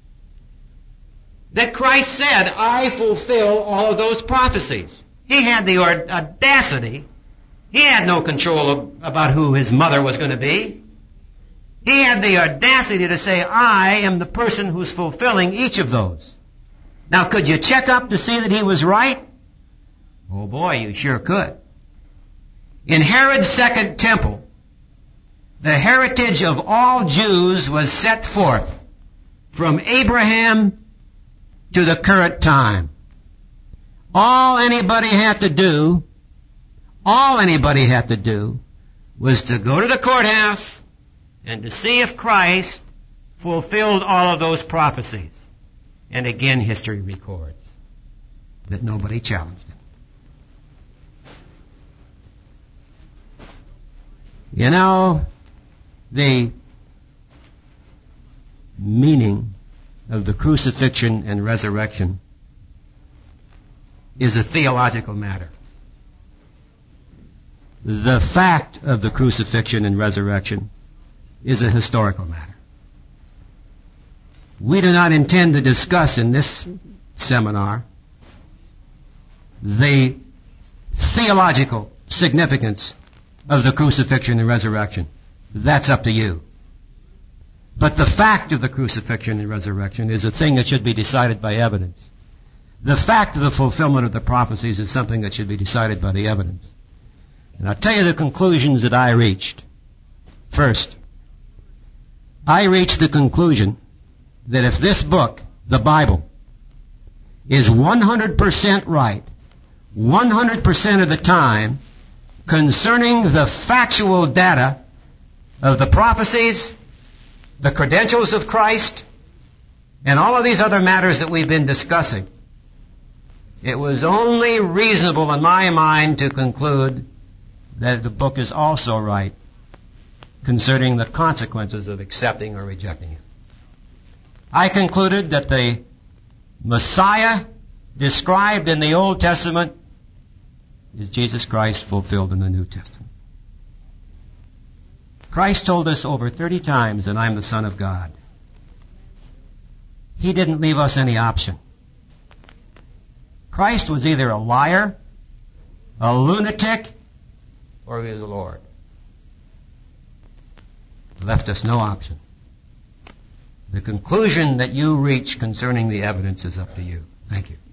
That Christ said, I fulfill all of those prophecies. He had the audacity. He had no control about who his mother was going to be. He had the audacity to say, I am the person who's fulfilling each of those. Now, could you check up to see that he was right? Oh boy, you sure could. In Herod's second temple, the heritage of all Jews was set forth from Abraham to the current time. All anybody had to do was to go to the courthouse and to see if Christ fulfilled all of those prophecies. And again, history records that nobody challenged him. You know, the meaning of the crucifixion and resurrection is a theological matter. The fact of the crucifixion and resurrection is a historical matter. We do not intend to discuss in this seminar the theological significance of the crucifixion and resurrection. That's up to you. But the fact of the crucifixion and resurrection is a thing that should be decided by evidence. The fact of the fulfillment of the prophecies is something that should be decided by the evidence. And I'll tell you the conclusions that I reached. First, I reached the conclusion that if this book, the Bible, is 100% right, 100% of the time, concerning the factual data of the prophecies, the credentials of Christ, and all of these other matters that we've been discussing, it was only reasonable in my mind to conclude that the book is also right concerning the consequences of accepting or rejecting it. I concluded that the Messiah described in the Old Testament is Jesus Christ fulfilled in the New Testament. Christ told us over 30 times that I'm the Son of God. He didn't leave us any option. Christ was either a liar a lunatic, or he is the Lord. Left us no option. The conclusion that you reach concerning the evidence is up to you. Thank you.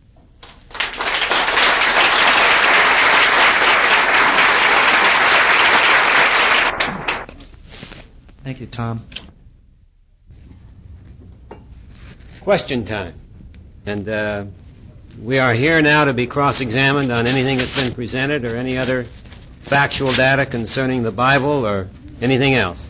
Thank you, Tom. Question time. And we are here now to be cross-examined on anything that's been presented or any other factual data concerning the Bible or anything else.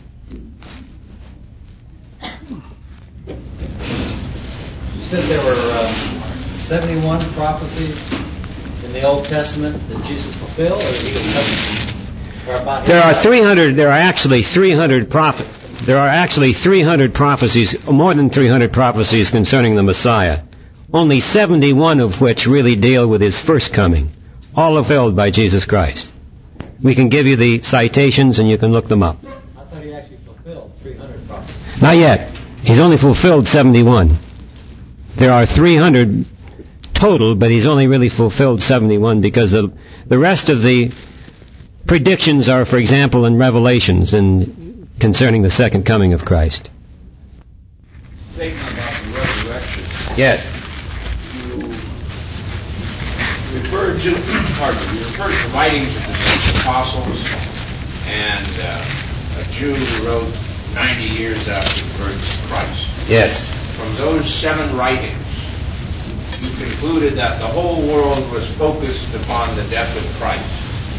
You said there were 71 prophecies in the Old Testament that Jesus fulfilled, or he was covered? There are 300. There are actually 300 There are actually 300 prophecies, more than 300 prophecies concerning the Messiah. Only 71 of which really deal with his first coming, all fulfilled by Jesus Christ. We can give you the citations and you can look them up. I thought he actually fulfilled 300 prophecies. Not yet. He's only fulfilled 71. There are 300 total, but he's only really fulfilled 71 because the rest of the predictions are, for example, in Revelations and concerning the second coming of Christ. Statement about the resurrection. Yes. You referred to the writings of the six apostles and a Jew who wrote 90 years after the birth of Christ. Yes. From those 7 writings, you concluded that the whole world was focused upon the death of Christ.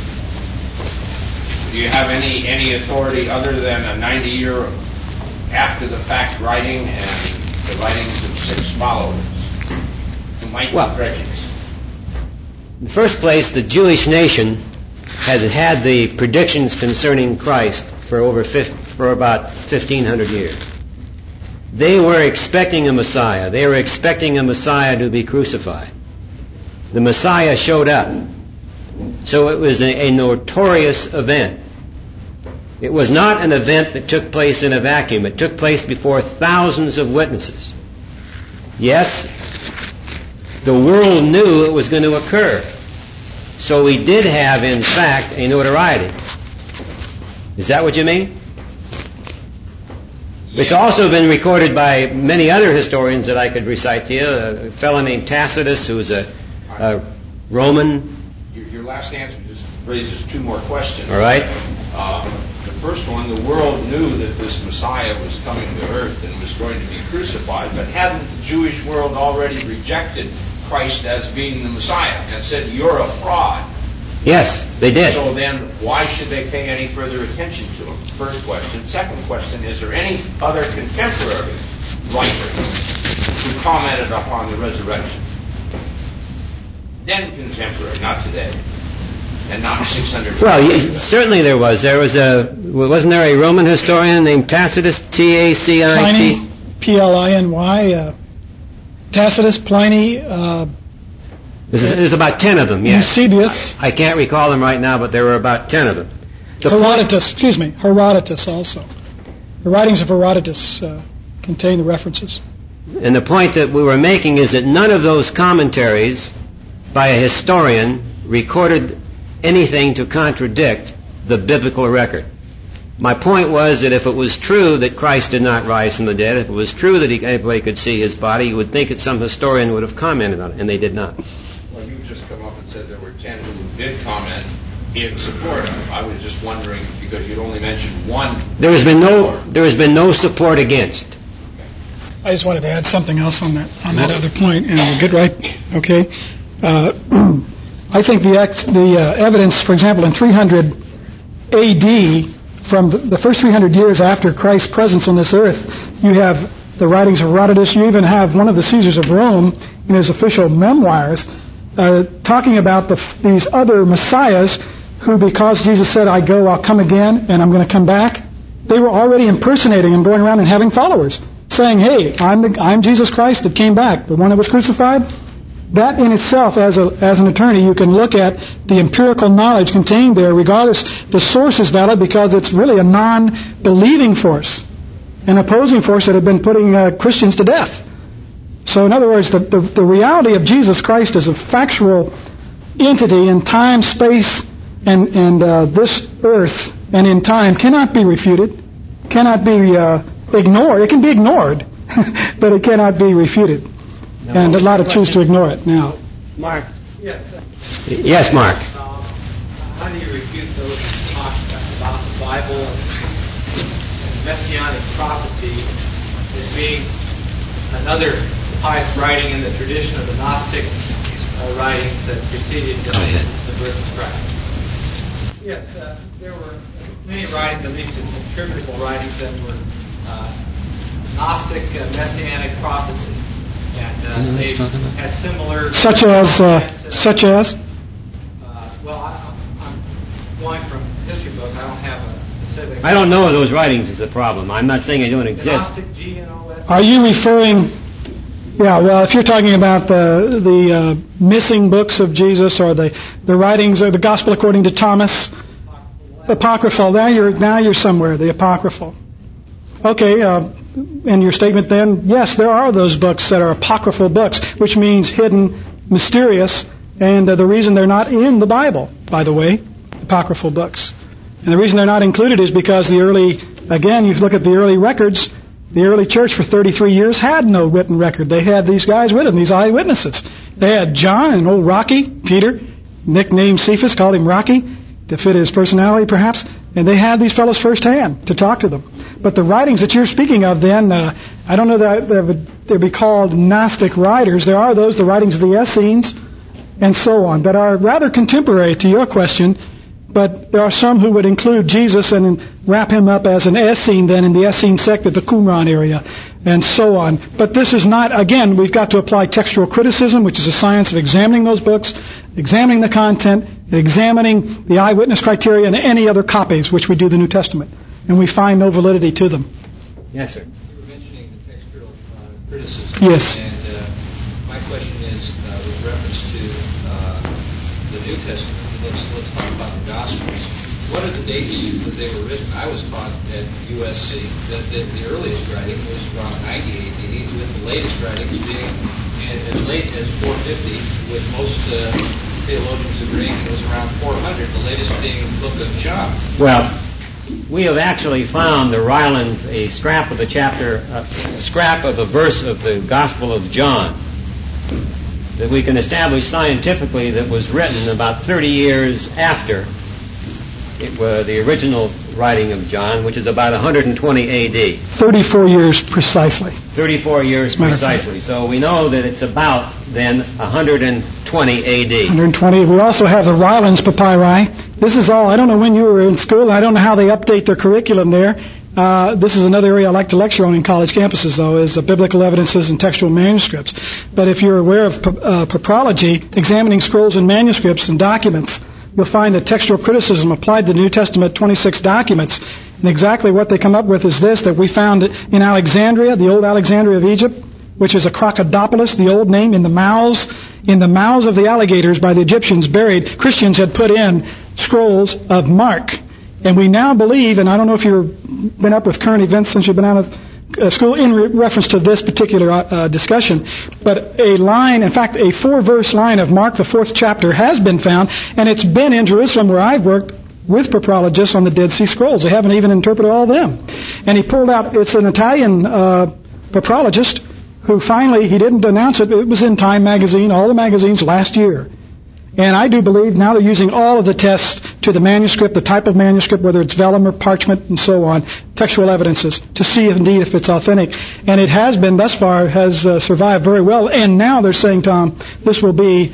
Do you have any authority other than a 90-year after-the-fact writing and the writings of 6 followers who might be prejudiced? In the first place, the Jewish nation had had the predictions concerning Christ for about 1,500 years. They were expecting a Messiah. They were expecting a Messiah to be crucified. The Messiah showed up. So it was a notorious event. It was not an event that took place in a vacuum. It took place before thousands of witnesses. Yes, the world knew it was going to occur. So we did have, in fact, a notoriety. Is that what you mean? It's also been recorded by many other historians that I could recite to you. A fellow named Tacitus, who was a Roman. Your last answer just raises 2 more questions. All right. The first one, the world knew that this Messiah was coming to earth and was going to be crucified, but hadn't the Jewish world already rejected Christ as being the Messiah and said, "You're a fraud"? Yes, they did. So then, why should they pay any further attention to him? First question. Second question, is there any other contemporary writer who commented upon the resurrection? Then contemporary, not today. And not 600 Well, certainly there was. Wasn't there a Roman historian named Tacitus, Tacit? Pliny, Pliny, Tacitus, Pliny. There's about 10 of them, yes. Eusebius. I can't recall them right now, but there were about 10 of them. Herodotus also. The writings of Herodotus contain the references. And the point that we were making is that none of those commentaries by a historian recorded anything to contradict the biblical record. My point was that if it was true that Christ did not rise from the dead, if it was true that anybody could see his body, you would think that some historian would have commented on it, and they did not. Well, you just come up and said there were 10 who did comment in support. I was just wondering, because you'd only mentioned one. There has been no support against. I just wanted to add something else on that other point, and we'll get right. Okay. I think the evidence, for example, in 300 A.D., from the first 300 years after Christ's presence on this earth, you have the writings of Herodotus. You even have one of the Caesars of Rome in his official memoirs talking about these other messiahs who, because Jesus said, "I go, I'll come again, and I'm going to come back," they were already impersonating and going around and having followers, saying, "Hey, I'm Jesus Christ that came back, the one that was crucified." That in itself, as an attorney, you can look at the empirical knowledge contained there, regardless. The source is valid because it's really a non-believing force, an opposing force that had been putting Christians to death. So in other words, the reality of Jesus Christ is a factual entity in time, space, and this earth and in time cannot be refuted, cannot be ignored. It can be ignored, but it cannot be refuted. No, and a lot of choose to ignore it now. Mark? Yes. Yes, Mark. How do you refute those who talk about the Bible and messianic prophecy as being another pious writing in the tradition of the Gnostic writings that preceded the birth of Christ? Yes, there were many writings, at least attributable writings, that were Gnostic messianic prophecy. And they had similar... Such as? Well, I'm going from history books. I don't have a specific... I don't know those writings is the problem. I'm not saying they don't exist. Gnostic, G-N-O-S... Are you referring... Yeah, well, if you're talking about the missing books of Jesus or the writings or the Gospel according to Thomas, apocryphal. Now you're somewhere. The apocryphal. Okay. In your statement, then, yes, there are those books that are apocryphal books, which means hidden, mysterious, and the reason they're not in the Bible, by the way, apocryphal books, and the reason they're not included is because you look at the early records. The early church for 33 years had no written record. They had these guys with them, these eyewitnesses. They had John and old Rocky, Peter, nicknamed Cephas, called him Rocky, to fit his personality perhaps, and they had these fellows firsthand to talk to them. But the writings that you're speaking of then, I don't know that they'd be called Gnostic writers. There are those, the writings of the Essenes, and so on, that are rather contemporary to your question, but there are some who would include Jesus and wrap him up as an Essene then in the Essene sect of the Qumran area, and so on. But this is not, again, we've got to apply textual criticism, which is a science of examining those books, examining the content, examining the eyewitness criteria and any other copies, which we do the New Testament. And we find no validity to them. Yes, sir. You were mentioning the textual criticism. Yes. And my question is, with reference to the New Testament, let's talk about the Gospels. What are the dates that they were written? I was taught at USC that the earliest writing was around 90 AD, with the latest writings being as late as 450, with most theologians agreeing it was around 400, the latest being the book of John. Well, we have actually found the Rylands a scrap of a chapter, a scrap of a verse of the Gospel of John that we can establish scientifically that was written about 30 years after the original writing of John, which is about 120 A.D. 34 years precisely. 34 years precisely. So we know that it's about then 120 A.D. 120. We also have the Rylands papyri. This is all, I don't know when you were in school. I don't know how they update their curriculum there. This is another area I like to lecture on in college campuses, though, is biblical evidences and textual manuscripts. But if you're aware of paprology, examining scrolls and manuscripts and documents, you'll find that textual criticism applied to the New Testament 26 documents. And exactly what they come up with is this, that we found in Alexandria, the old Alexandria of Egypt, which is a Crocodipolis, the old name, in the mouths of the alligators by the Egyptians buried, Christians had put in scrolls of Mark. And we now believe, and I don't know if you've been up with current events since you've been out of school in reference to this particular discussion, but a line, in fact, a 4-verse line of Mark, the 4th chapter, has been found, and it's been in Jerusalem where I've worked with paprologists on the Dead Sea Scrolls. They haven't even interpreted all of them. And he pulled out, it's an Italian paprologist who finally, he didn't announce it, it was in Time magazine, all the magazines last year. And I do believe now they're using all of the tests to the manuscript, the type of manuscript, whether it's vellum or parchment and so on, textual evidences, to see indeed if it's authentic. And it has been, thus far, has survived very well. And now they're saying, Tom, this will be,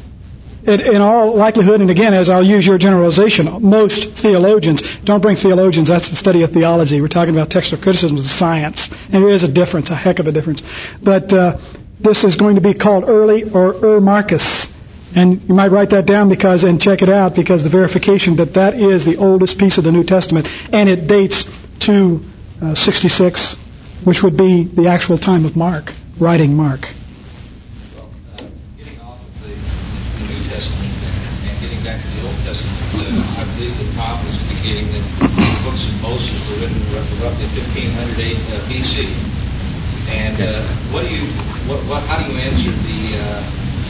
in all likelihood, and again, as I'll use your generalization, most theologians, don't bring theologians, that's the study of theology. We're talking about textual criticism as science. And there is a difference, a heck of a difference. But this is going to be called early or Marcus. And you might write that down and check it out, because the verification that is the oldest piece of the New Testament, and it dates to 66, which would be the actual time of Mark, writing Mark. Well, getting off of the New Testament and getting back to the Old Testament, I believe the Tom was indicating that the books of Moses were written roughly 1500 BC. And how do you answer the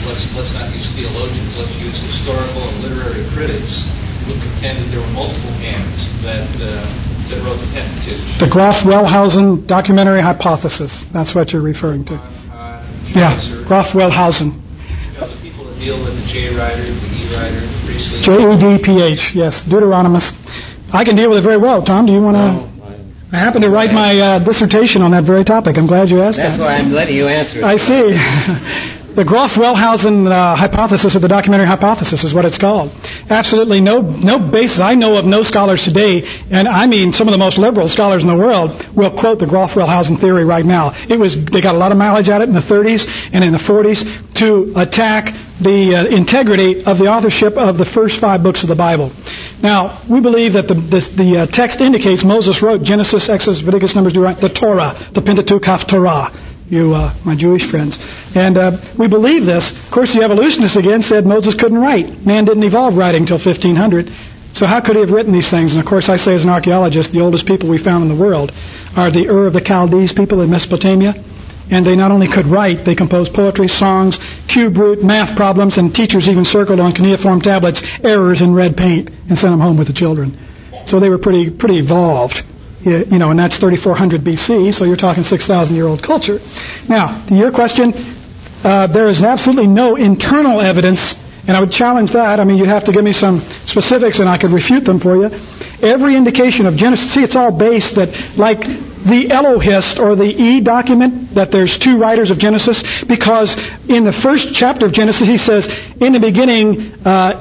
let's not use theologians, let's use historical and literary critics who contended there were multiple hands that wrote the Pentateuch. The Groff-Wellhausen documentary hypothesis. That's what you're referring to. Yeah, Groff-Wellhausen. The people that deal with the J writer, the E writer, the priestly. Jedph, yes, Deuteronomist. I can deal with it very well. Tom, do you want to? I happen to write my dissertation on that very topic. I'm glad you asked that. That's why I'm letting you answer it. I see. The Groff-Wellhausen hypothesis, or the documentary hypothesis, is what it's called. Absolutely no basis. I know of no scholars today, and I mean some of the most liberal scholars in the world, will quote the Groff-Wellhausen theory right now. They got a lot of mileage at it in the 30s and in the 40s to attack the integrity of the authorship of the first 5 books of the Bible. Now, we believe that the text indicates Moses wrote Genesis, Exodus, Leviticus, Numbers, Deuteronomy, the Torah, the Pentateuch, Haftorah. You, my Jewish friends. And we believe this. Of course, the evolutionists again said Moses couldn't write. Man didn't evolve writing until 1500. So how could he have written these things? And of course, I say as an archaeologist, the oldest people we found in the world are the Ur of the Chaldees people in Mesopotamia. And they not only could write, they composed poetry, songs, cube root, math problems, and teachers even circled on cuneiform tablets errors in red paint and sent them home with the children. So they were pretty evolved. And that's 3400 BC, so you're talking 6,000-year-old culture. Now, to your question, there is absolutely no internal evidence, and I would challenge that. I mean, you'd have to give me some specifics, and I could refute them for you. Every indication of Genesis, see, it's all based that, like the Elohist or the E document, that there's 2 writers of Genesis, because in the first chapter of Genesis, he says, in the beginning,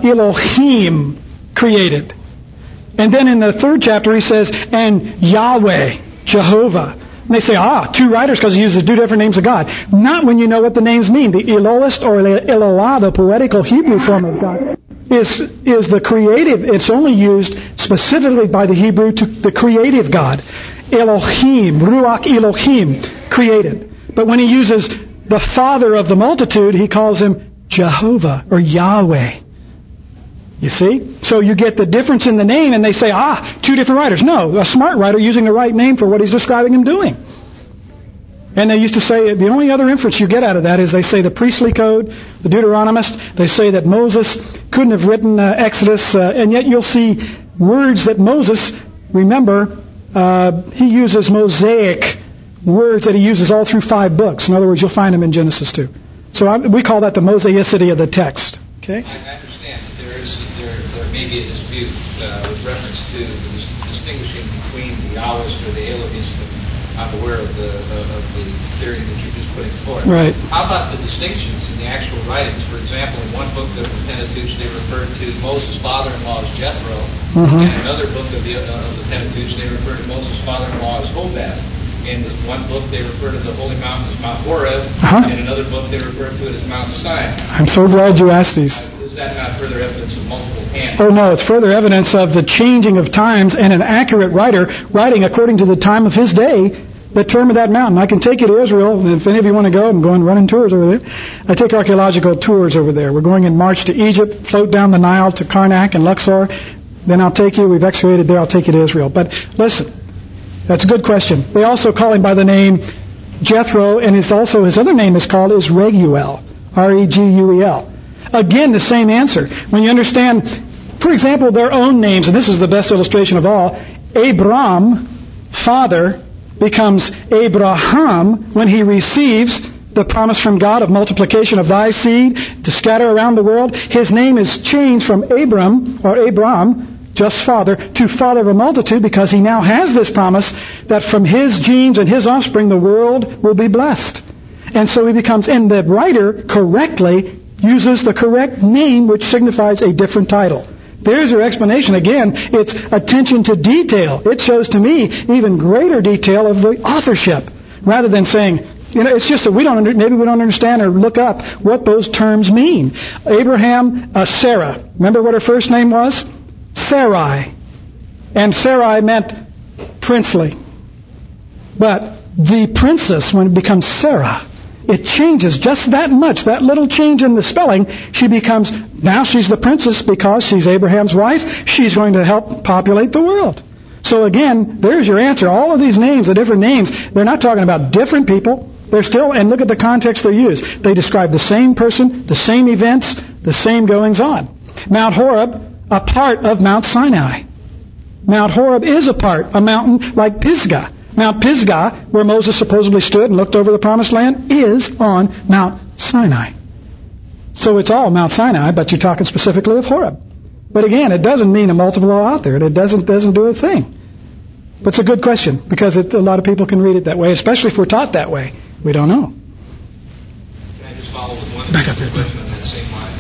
Elohim created. And then in the 3rd chapter he says, and Yahweh, Jehovah. And they say, 2 writers because he uses 2 different names of God. Not when you know what the names mean. The Elohist or Eloah, the poetical Hebrew form of God, is the creative. It's only used specifically by the Hebrew to the creative God. Elohim, Ruach Elohim, created. But when he uses the father of the multitude, he calls him Jehovah or Yahweh. You see? So you get the difference in the name, and they say, 2 different writers. No, a smart writer using the right name for what he's describing him doing. And they used to say, the only other inference you get out of that is they say the priestly code, the Deuteronomist, they say that Moses couldn't have written Exodus, and yet you'll see words that Moses, remember, he uses Mosaic words that he uses all through 5 books. In other words, you'll find them in Genesis too. So we call that the mosaicity of the text. Okay? I understand that there may be a dispute with reference to the distinguishing between the Yahwist or the Elohist. I'm aware of the theory that you're just putting forth. Right. How about the distinctions in the actual writings? For example, in one book of the Pentateuch, they refer to Moses' father-in-law as Jethro. And in another book of the Pentateuch, they refer to Moses' father-in-law as Hobab. In one book, they refer to the holy mountain as Mount Horeb. In another book, they refer to it as Mount Sinai. I'm so glad you asked these. Is that not further evidence of multiple hands? Oh, no, it's further evidence of the changing of times and an accurate writer writing according to the time of his day that term of that mountain. I can take you to Israel, and if any of you want to go, I'm going running tours over there. I take archaeological tours over there. We're going in March to Egypt, float down the Nile to Karnak and Luxor. Then I'll take you, we've excavated there, I'll take you to Israel. But listen, that's a good question. They also call him by the name Jethro, and his other name is called is Reguel, R-E-G-U-E-L. Again, the same answer. When you understand, for example, their own names, and this is the best illustration of all, Abram, father, becomes Abraham when he receives the promise from God of multiplication of thy seed to scatter around the world. His name is changed from Abram, just father, to father of a multitude because he now has this promise that from his genes and his offspring the world will be blessed. And so he becomes, and the writer correctly uses the correct name which signifies a different title. There's your explanation. Again, it's attention to detail. It shows to me even greater detail of the authorship rather than saying, it's just that maybe we don't understand or look up what those terms mean. Abraham, Sarah. Remember what her first name was? Sarai. And Sarai meant princely. But the princess, when it becomes Sarah, it changes just that much, that little change in the spelling. Now she's the princess because she's Abraham's wife. She's going to help populate the world. So again, there's your answer. All of these names, the different names, they're not talking about different people. They're still, and look at the context they use. They describe the same person, the same events, the same goings on. Mount Horeb, a part of Mount Sinai. Mount Horeb is a mountain like Pisgah. Mount Pisgah, where Moses supposedly stood and looked over the Promised Land, is on Mount Sinai. So it's all Mount Sinai, but you're talking specifically of Horeb. But again, it doesn't mean a multiple out there. It doesn't do a thing. But it's a good question, because a lot of people can read it that way, especially if we're taught that way. We don't know. Can I just follow with one question on that same line?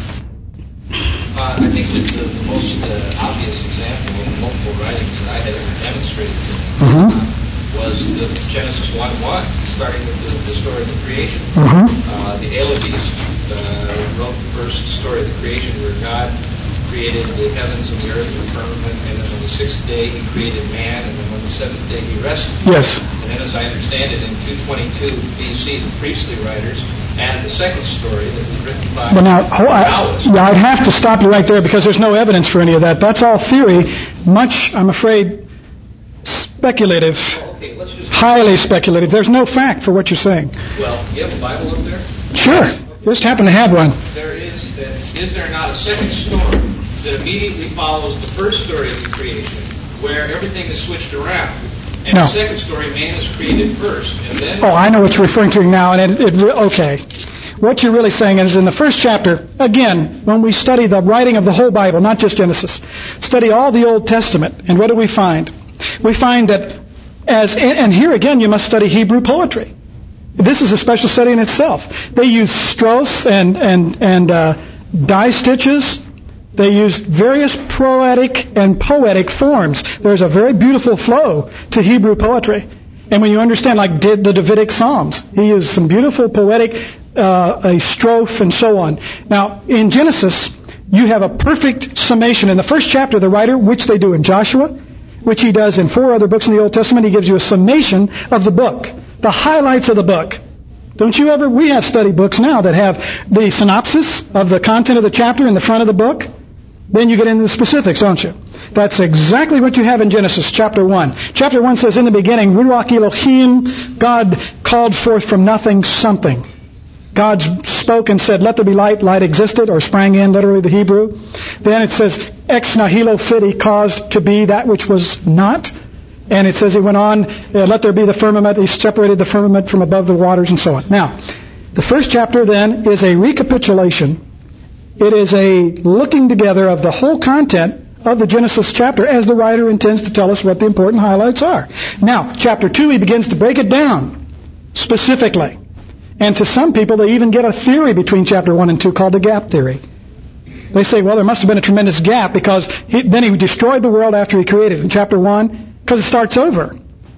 I think that the most obvious example of multiple writings that I had ever demonstrated was the Genesis 1:1, starting with the story of the creation. The Alevites wrote the first story of the creation, where God created the heavens and the earth and the firmament, and then on the sixth day He created man, and then on the seventh day He rested. Yes. And then, as I understand it, in 222 BC, the priestly writers added a second story that was written by Taoists. I'd have to stop you right there, because there's no evidence for any of that. That's all theory, much, I'm afraid, speculative, highly speculative. There's no fact for what you're saying. Well, you have a Bible up there? Sure. Just happen to have one. Is there not a second story that immediately follows the first story of the creation, where everything is switched around? And No. The second story, man is created first, and then... Oh, I know what you're referring to now, and okay. What you're really saying is, in the first chapter, again, when we study the writing of the whole Bible, not just Genesis, study all the Old Testament, and what do we find? We find that and here again, you must study Hebrew poetry. This is a special study in itself. They use strophes and die stitches. They use various poetic and poetic forms. There's a very beautiful flow to Hebrew poetry. And when you understand, like the Davidic Psalms, he used some beautiful poetic, a strophe and so on. Now, in Genesis, you have a perfect summation. In the first chapter, the writer, which they do in Joshua, which he does in 4 other books in the Old Testament, he gives you a summation of the book, the highlights of the book. Don't you ever? We have study books now that have the synopsis of the content of the chapter in the front of the book. Then you get into the specifics, don't you? That's exactly what you have in Genesis chapter 1. Chapter 1 says, in the beginning, Ruach Elohim, God called forth from nothing something. God spoke and said, let there be light. Light existed, or sprang in, literally the Hebrew. Then it says, ex nihilo fit, He caused to be that which was not. And it says He went on, let there be the firmament. He separated the firmament from above the waters and so on. Now, the first chapter then is a recapitulation. It is a looking together of the whole content of the Genesis chapter as the writer intends to tell us what the important highlights are. Now, chapter 2, he begins to break it down specifically. And to some people, they even get a theory between chapter 1 and 2 called the gap theory. They say, well, there must have been a tremendous gap because then he destroyed the world after he created it in chapter 1, because it starts over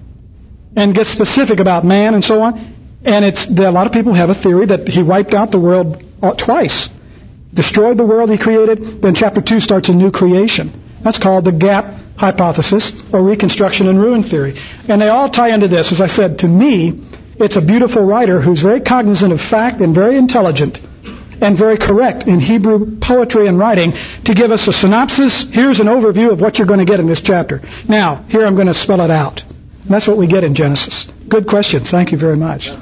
and gets specific about man and so on. And a lot of people have a theory that he wiped out the world twice. Destroyed the world he created, then chapter 2 starts a new creation. That's called the gap hypothesis, or reconstruction and ruin theory. And they all tie into this. As I said, to me, it's a beautiful writer who's very cognizant of fact and very intelligent and very correct in Hebrew poetry and writing to give us a synopsis. Here's an overview of what you're going to get in this chapter. Now, here I'm going to spell it out. And that's what we get in Genesis. Good question. Thank you very much.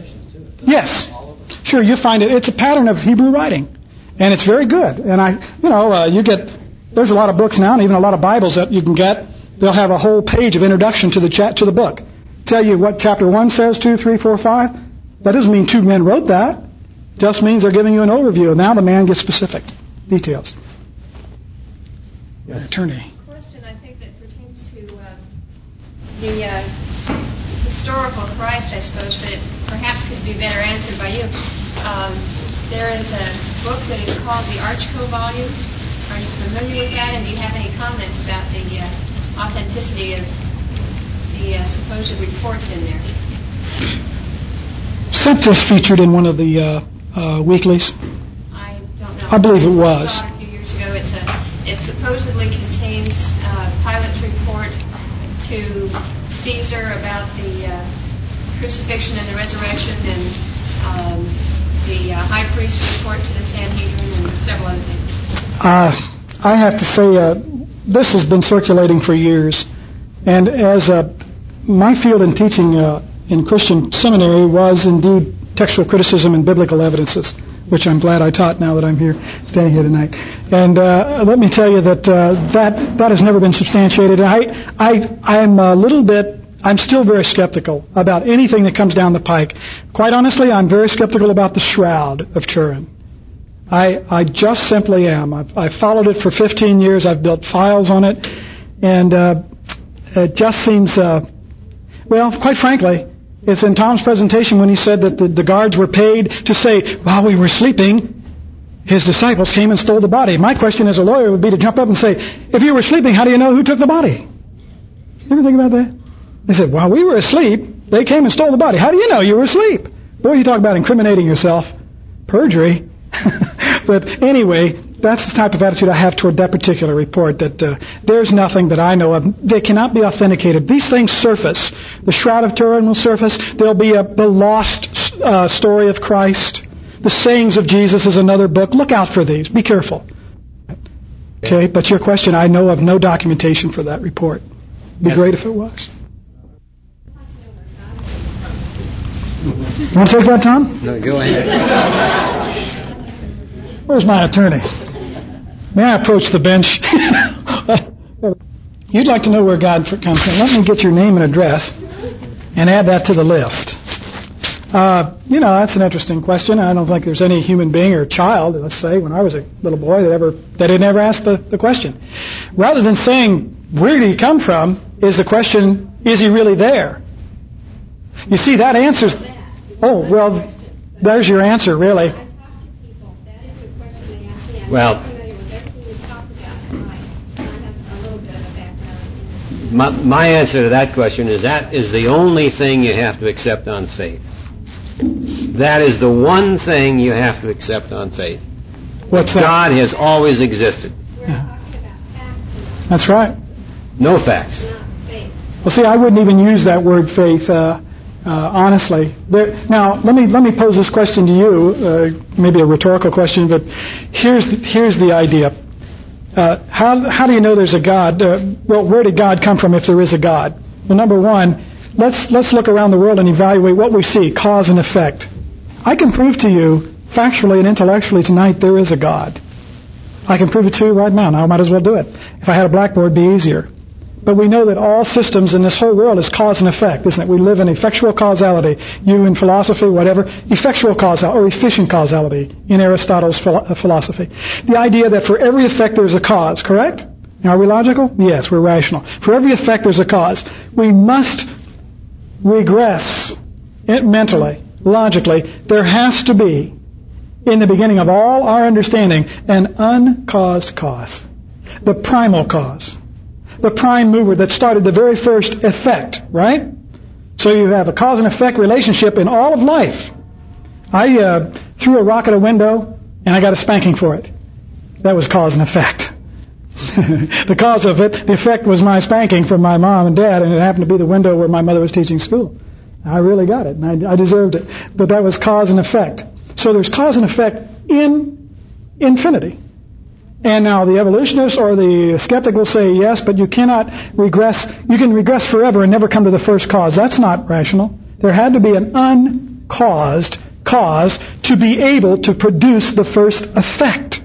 Yes. Sure, you find it. It's a pattern of Hebrew writing. And it's very good. And there's a lot of books now, and even a lot of Bibles that you can get. They'll have a whole page of introduction to the book. Tell you what chapter 1 says, 2, 3, 4, 5. That doesn't mean 2 men wrote that. It just means they're giving you an overview. And now the man gets specific details. Yes. Attorney. Question, I think, that pertains to the historical Christ, I suppose, but it perhaps could be better answered by you. There is a book that is called the Archko Volume. Are you familiar with that? And do you have any comment about the authenticity of the supposed reports in there? Wasn't this featured in one of the weeklies? I don't know. I believe it was. I saw it a few years ago. It supposedly contains Pilate's report to Caesar about the crucifixion and the resurrection, and the high priest report to the Sanhedrin, and several other things. I have to say, this has been circulating for years. And as my field in teaching in Christian seminary was indeed textual criticism and biblical evidences, which I'm glad I taught now that I'm here, standing here tonight. And let me tell you that that has never been substantiated. I'm still very skeptical about anything that comes down the pike. Quite honestly, I'm very skeptical about the Shroud of Turin. I just simply am. I've followed it for 15 years. I've built files on it, and it just seems, quite frankly, it's in Tom's presentation when he said that the guards were paid to say, while we were sleeping, his disciples came and stole the body. My question as a lawyer would be to jump up and say, if you were sleeping, how do you know who took the body? You ever think about that? They said, while we were asleep, they came and stole the body. How do you know you were asleep? Boy, you talk about incriminating yourself. Perjury. But anyway, that's the type of attitude I have toward that particular report, that there's nothing that I know of. They cannot be authenticated. These things surface. The Shroud of Turin will surface. There'll be the lost story of Christ. The Sayings of Jesus is another book. Look out for these. Be careful. Okay, but your question, I know of no documentation for that report. It'd be great if it was. You want to take that, Tom? No, go ahead. Where's my attorney? May I approach the bench? You'd like to know where God comes from. Let me get your name and address and add that to the list. That's an interesting question. I don't think there's any human being or child, let's say, when I was a little boy, that had never asked the question. Rather than saying, where did he come from, is the question, is he really there? You see, that answers... Oh, well, there's your answer, really. Well, my answer to that question is that is the only thing you have to accept on faith. That is the one thing you have to accept on faith. What's that? God has always existed. Yeah. That's right. No facts. Well, see, I wouldn't even use that word faith, honestly. Now, let me pose this question to you, maybe a rhetorical question, but here's the idea. How do you know there's a God? Where did God come from if there is a God? Well, number one, let's look around the world and evaluate what we see, cause and effect. I can prove to you, factually and intellectually tonight, there is a God. I can prove it to you right now. Now I might as well do it. If I had a blackboard, it'd be easier. But we know that all systems in this whole world is cause and effect, isn't it? We live in effectual causality. You in philosophy, whatever, effectual causality, or efficient causality in Aristotle's philosophy. The idea that for every effect there's a cause, correct? Are we logical? Yes, we're rational. For every effect there's a cause. We must regress mentally, logically. There has to be, in the beginning of all our understanding, an uncaused cause. The primal cause. The prime mover that started the very first effect, right? So you have a cause and effect relationship in all of life. I threw a rock at a window and I got a spanking for it. That was cause and effect. The cause of it, the effect was my spanking from my mom and dad, and it happened to be the window where my mother was teaching school. I really got it, and I deserved it. But that was cause and effect. So there's cause and effect in infinity. And now the evolutionists or the skeptic will say, yes, but you cannot regress. You can regress forever and never come to the first cause. That's not rational. There had to be an uncaused cause to be able to produce the first effect.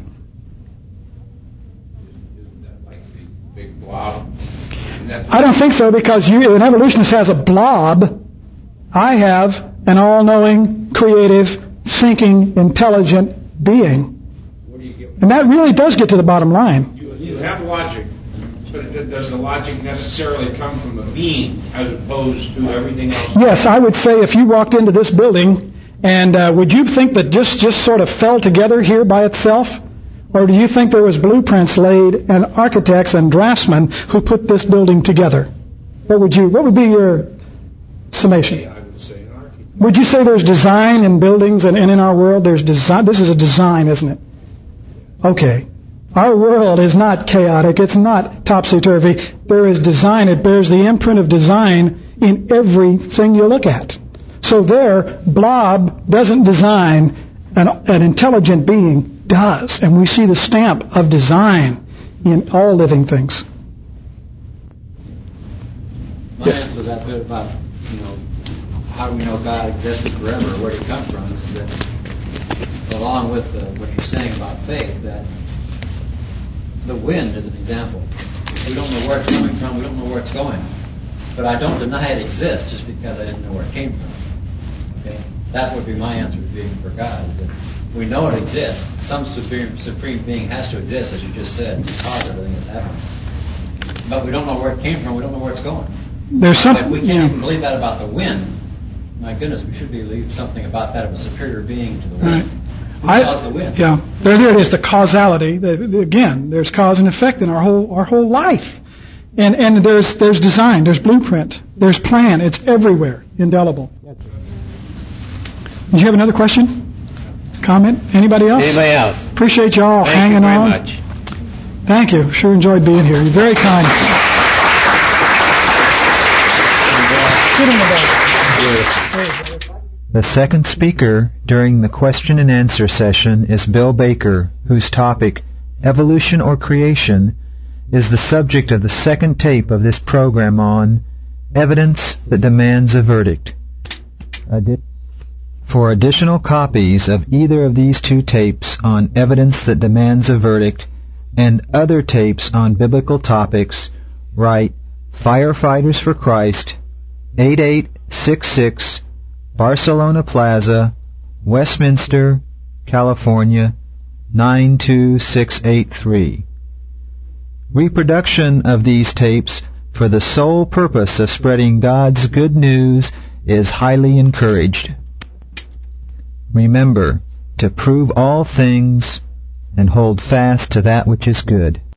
Isn't that like the big blob? I don't think so, because an evolutionist has a blob. I have an all-knowing, creative, thinking, intelligent being. And that really does get to the bottom line. You have logic, but does the logic necessarily come from a being as opposed to everything else? Yes, I would say if you walked into this building, and would you think that just sort of fell together here by itself? Or do you think there was blueprints laid and architects and draftsmen who put this building together? What would be your summation? I would say an architect. Would you say there's design in buildings and in our world? There's design. This is a design, isn't it? Okay. Our world is not chaotic. It's not topsy-turvy. There is design. It bears the imprint of design in everything you look at. So Blob doesn't design. An intelligent being does. And we see the stamp of design in all living things. My answer to that bit about, how do we know God existed forever, or where did He come from, is that, along with what you're saying about faith, that the wind is an example. We don't know where it's coming from, we don't know where it's going. But I don't deny it exists just because I didn't know where it came from. Okay? That would be my answer to being for God, is that we know it exists. Some supreme being has to exist, as you just said, to cause everything that's happening. But we don't know where it came from, we don't know where it's going. If we can't even believe that about the wind, my goodness, we should believe something about that of a superior being to the wind. Who caused the wind? Yeah, there it is, the causality. Again, there's cause and effect in our whole life. And there's design, there's blueprint, there's plan. It's everywhere, indelible. Did you have another question? Comment? Anybody else? Anybody else? Appreciate you all hanging on. Thank you very much. Thank you. Sure enjoyed being here. You're very kind. Sit in the back. The second speaker during the question and answer session is Bill Baker, whose topic, Evolution or Creation, is the subject of the second tape of this program on Evidence That Demands a Verdict. For additional copies of either of these two tapes on Evidence That Demands a Verdict and other tapes on biblical topics, write Firefighters for Christ, 8866 Barcelona Plaza, Westminster, California, 92683. Reproduction of these tapes for the sole purpose of spreading God's good news is highly encouraged. Remember to prove all things and hold fast to that which is good.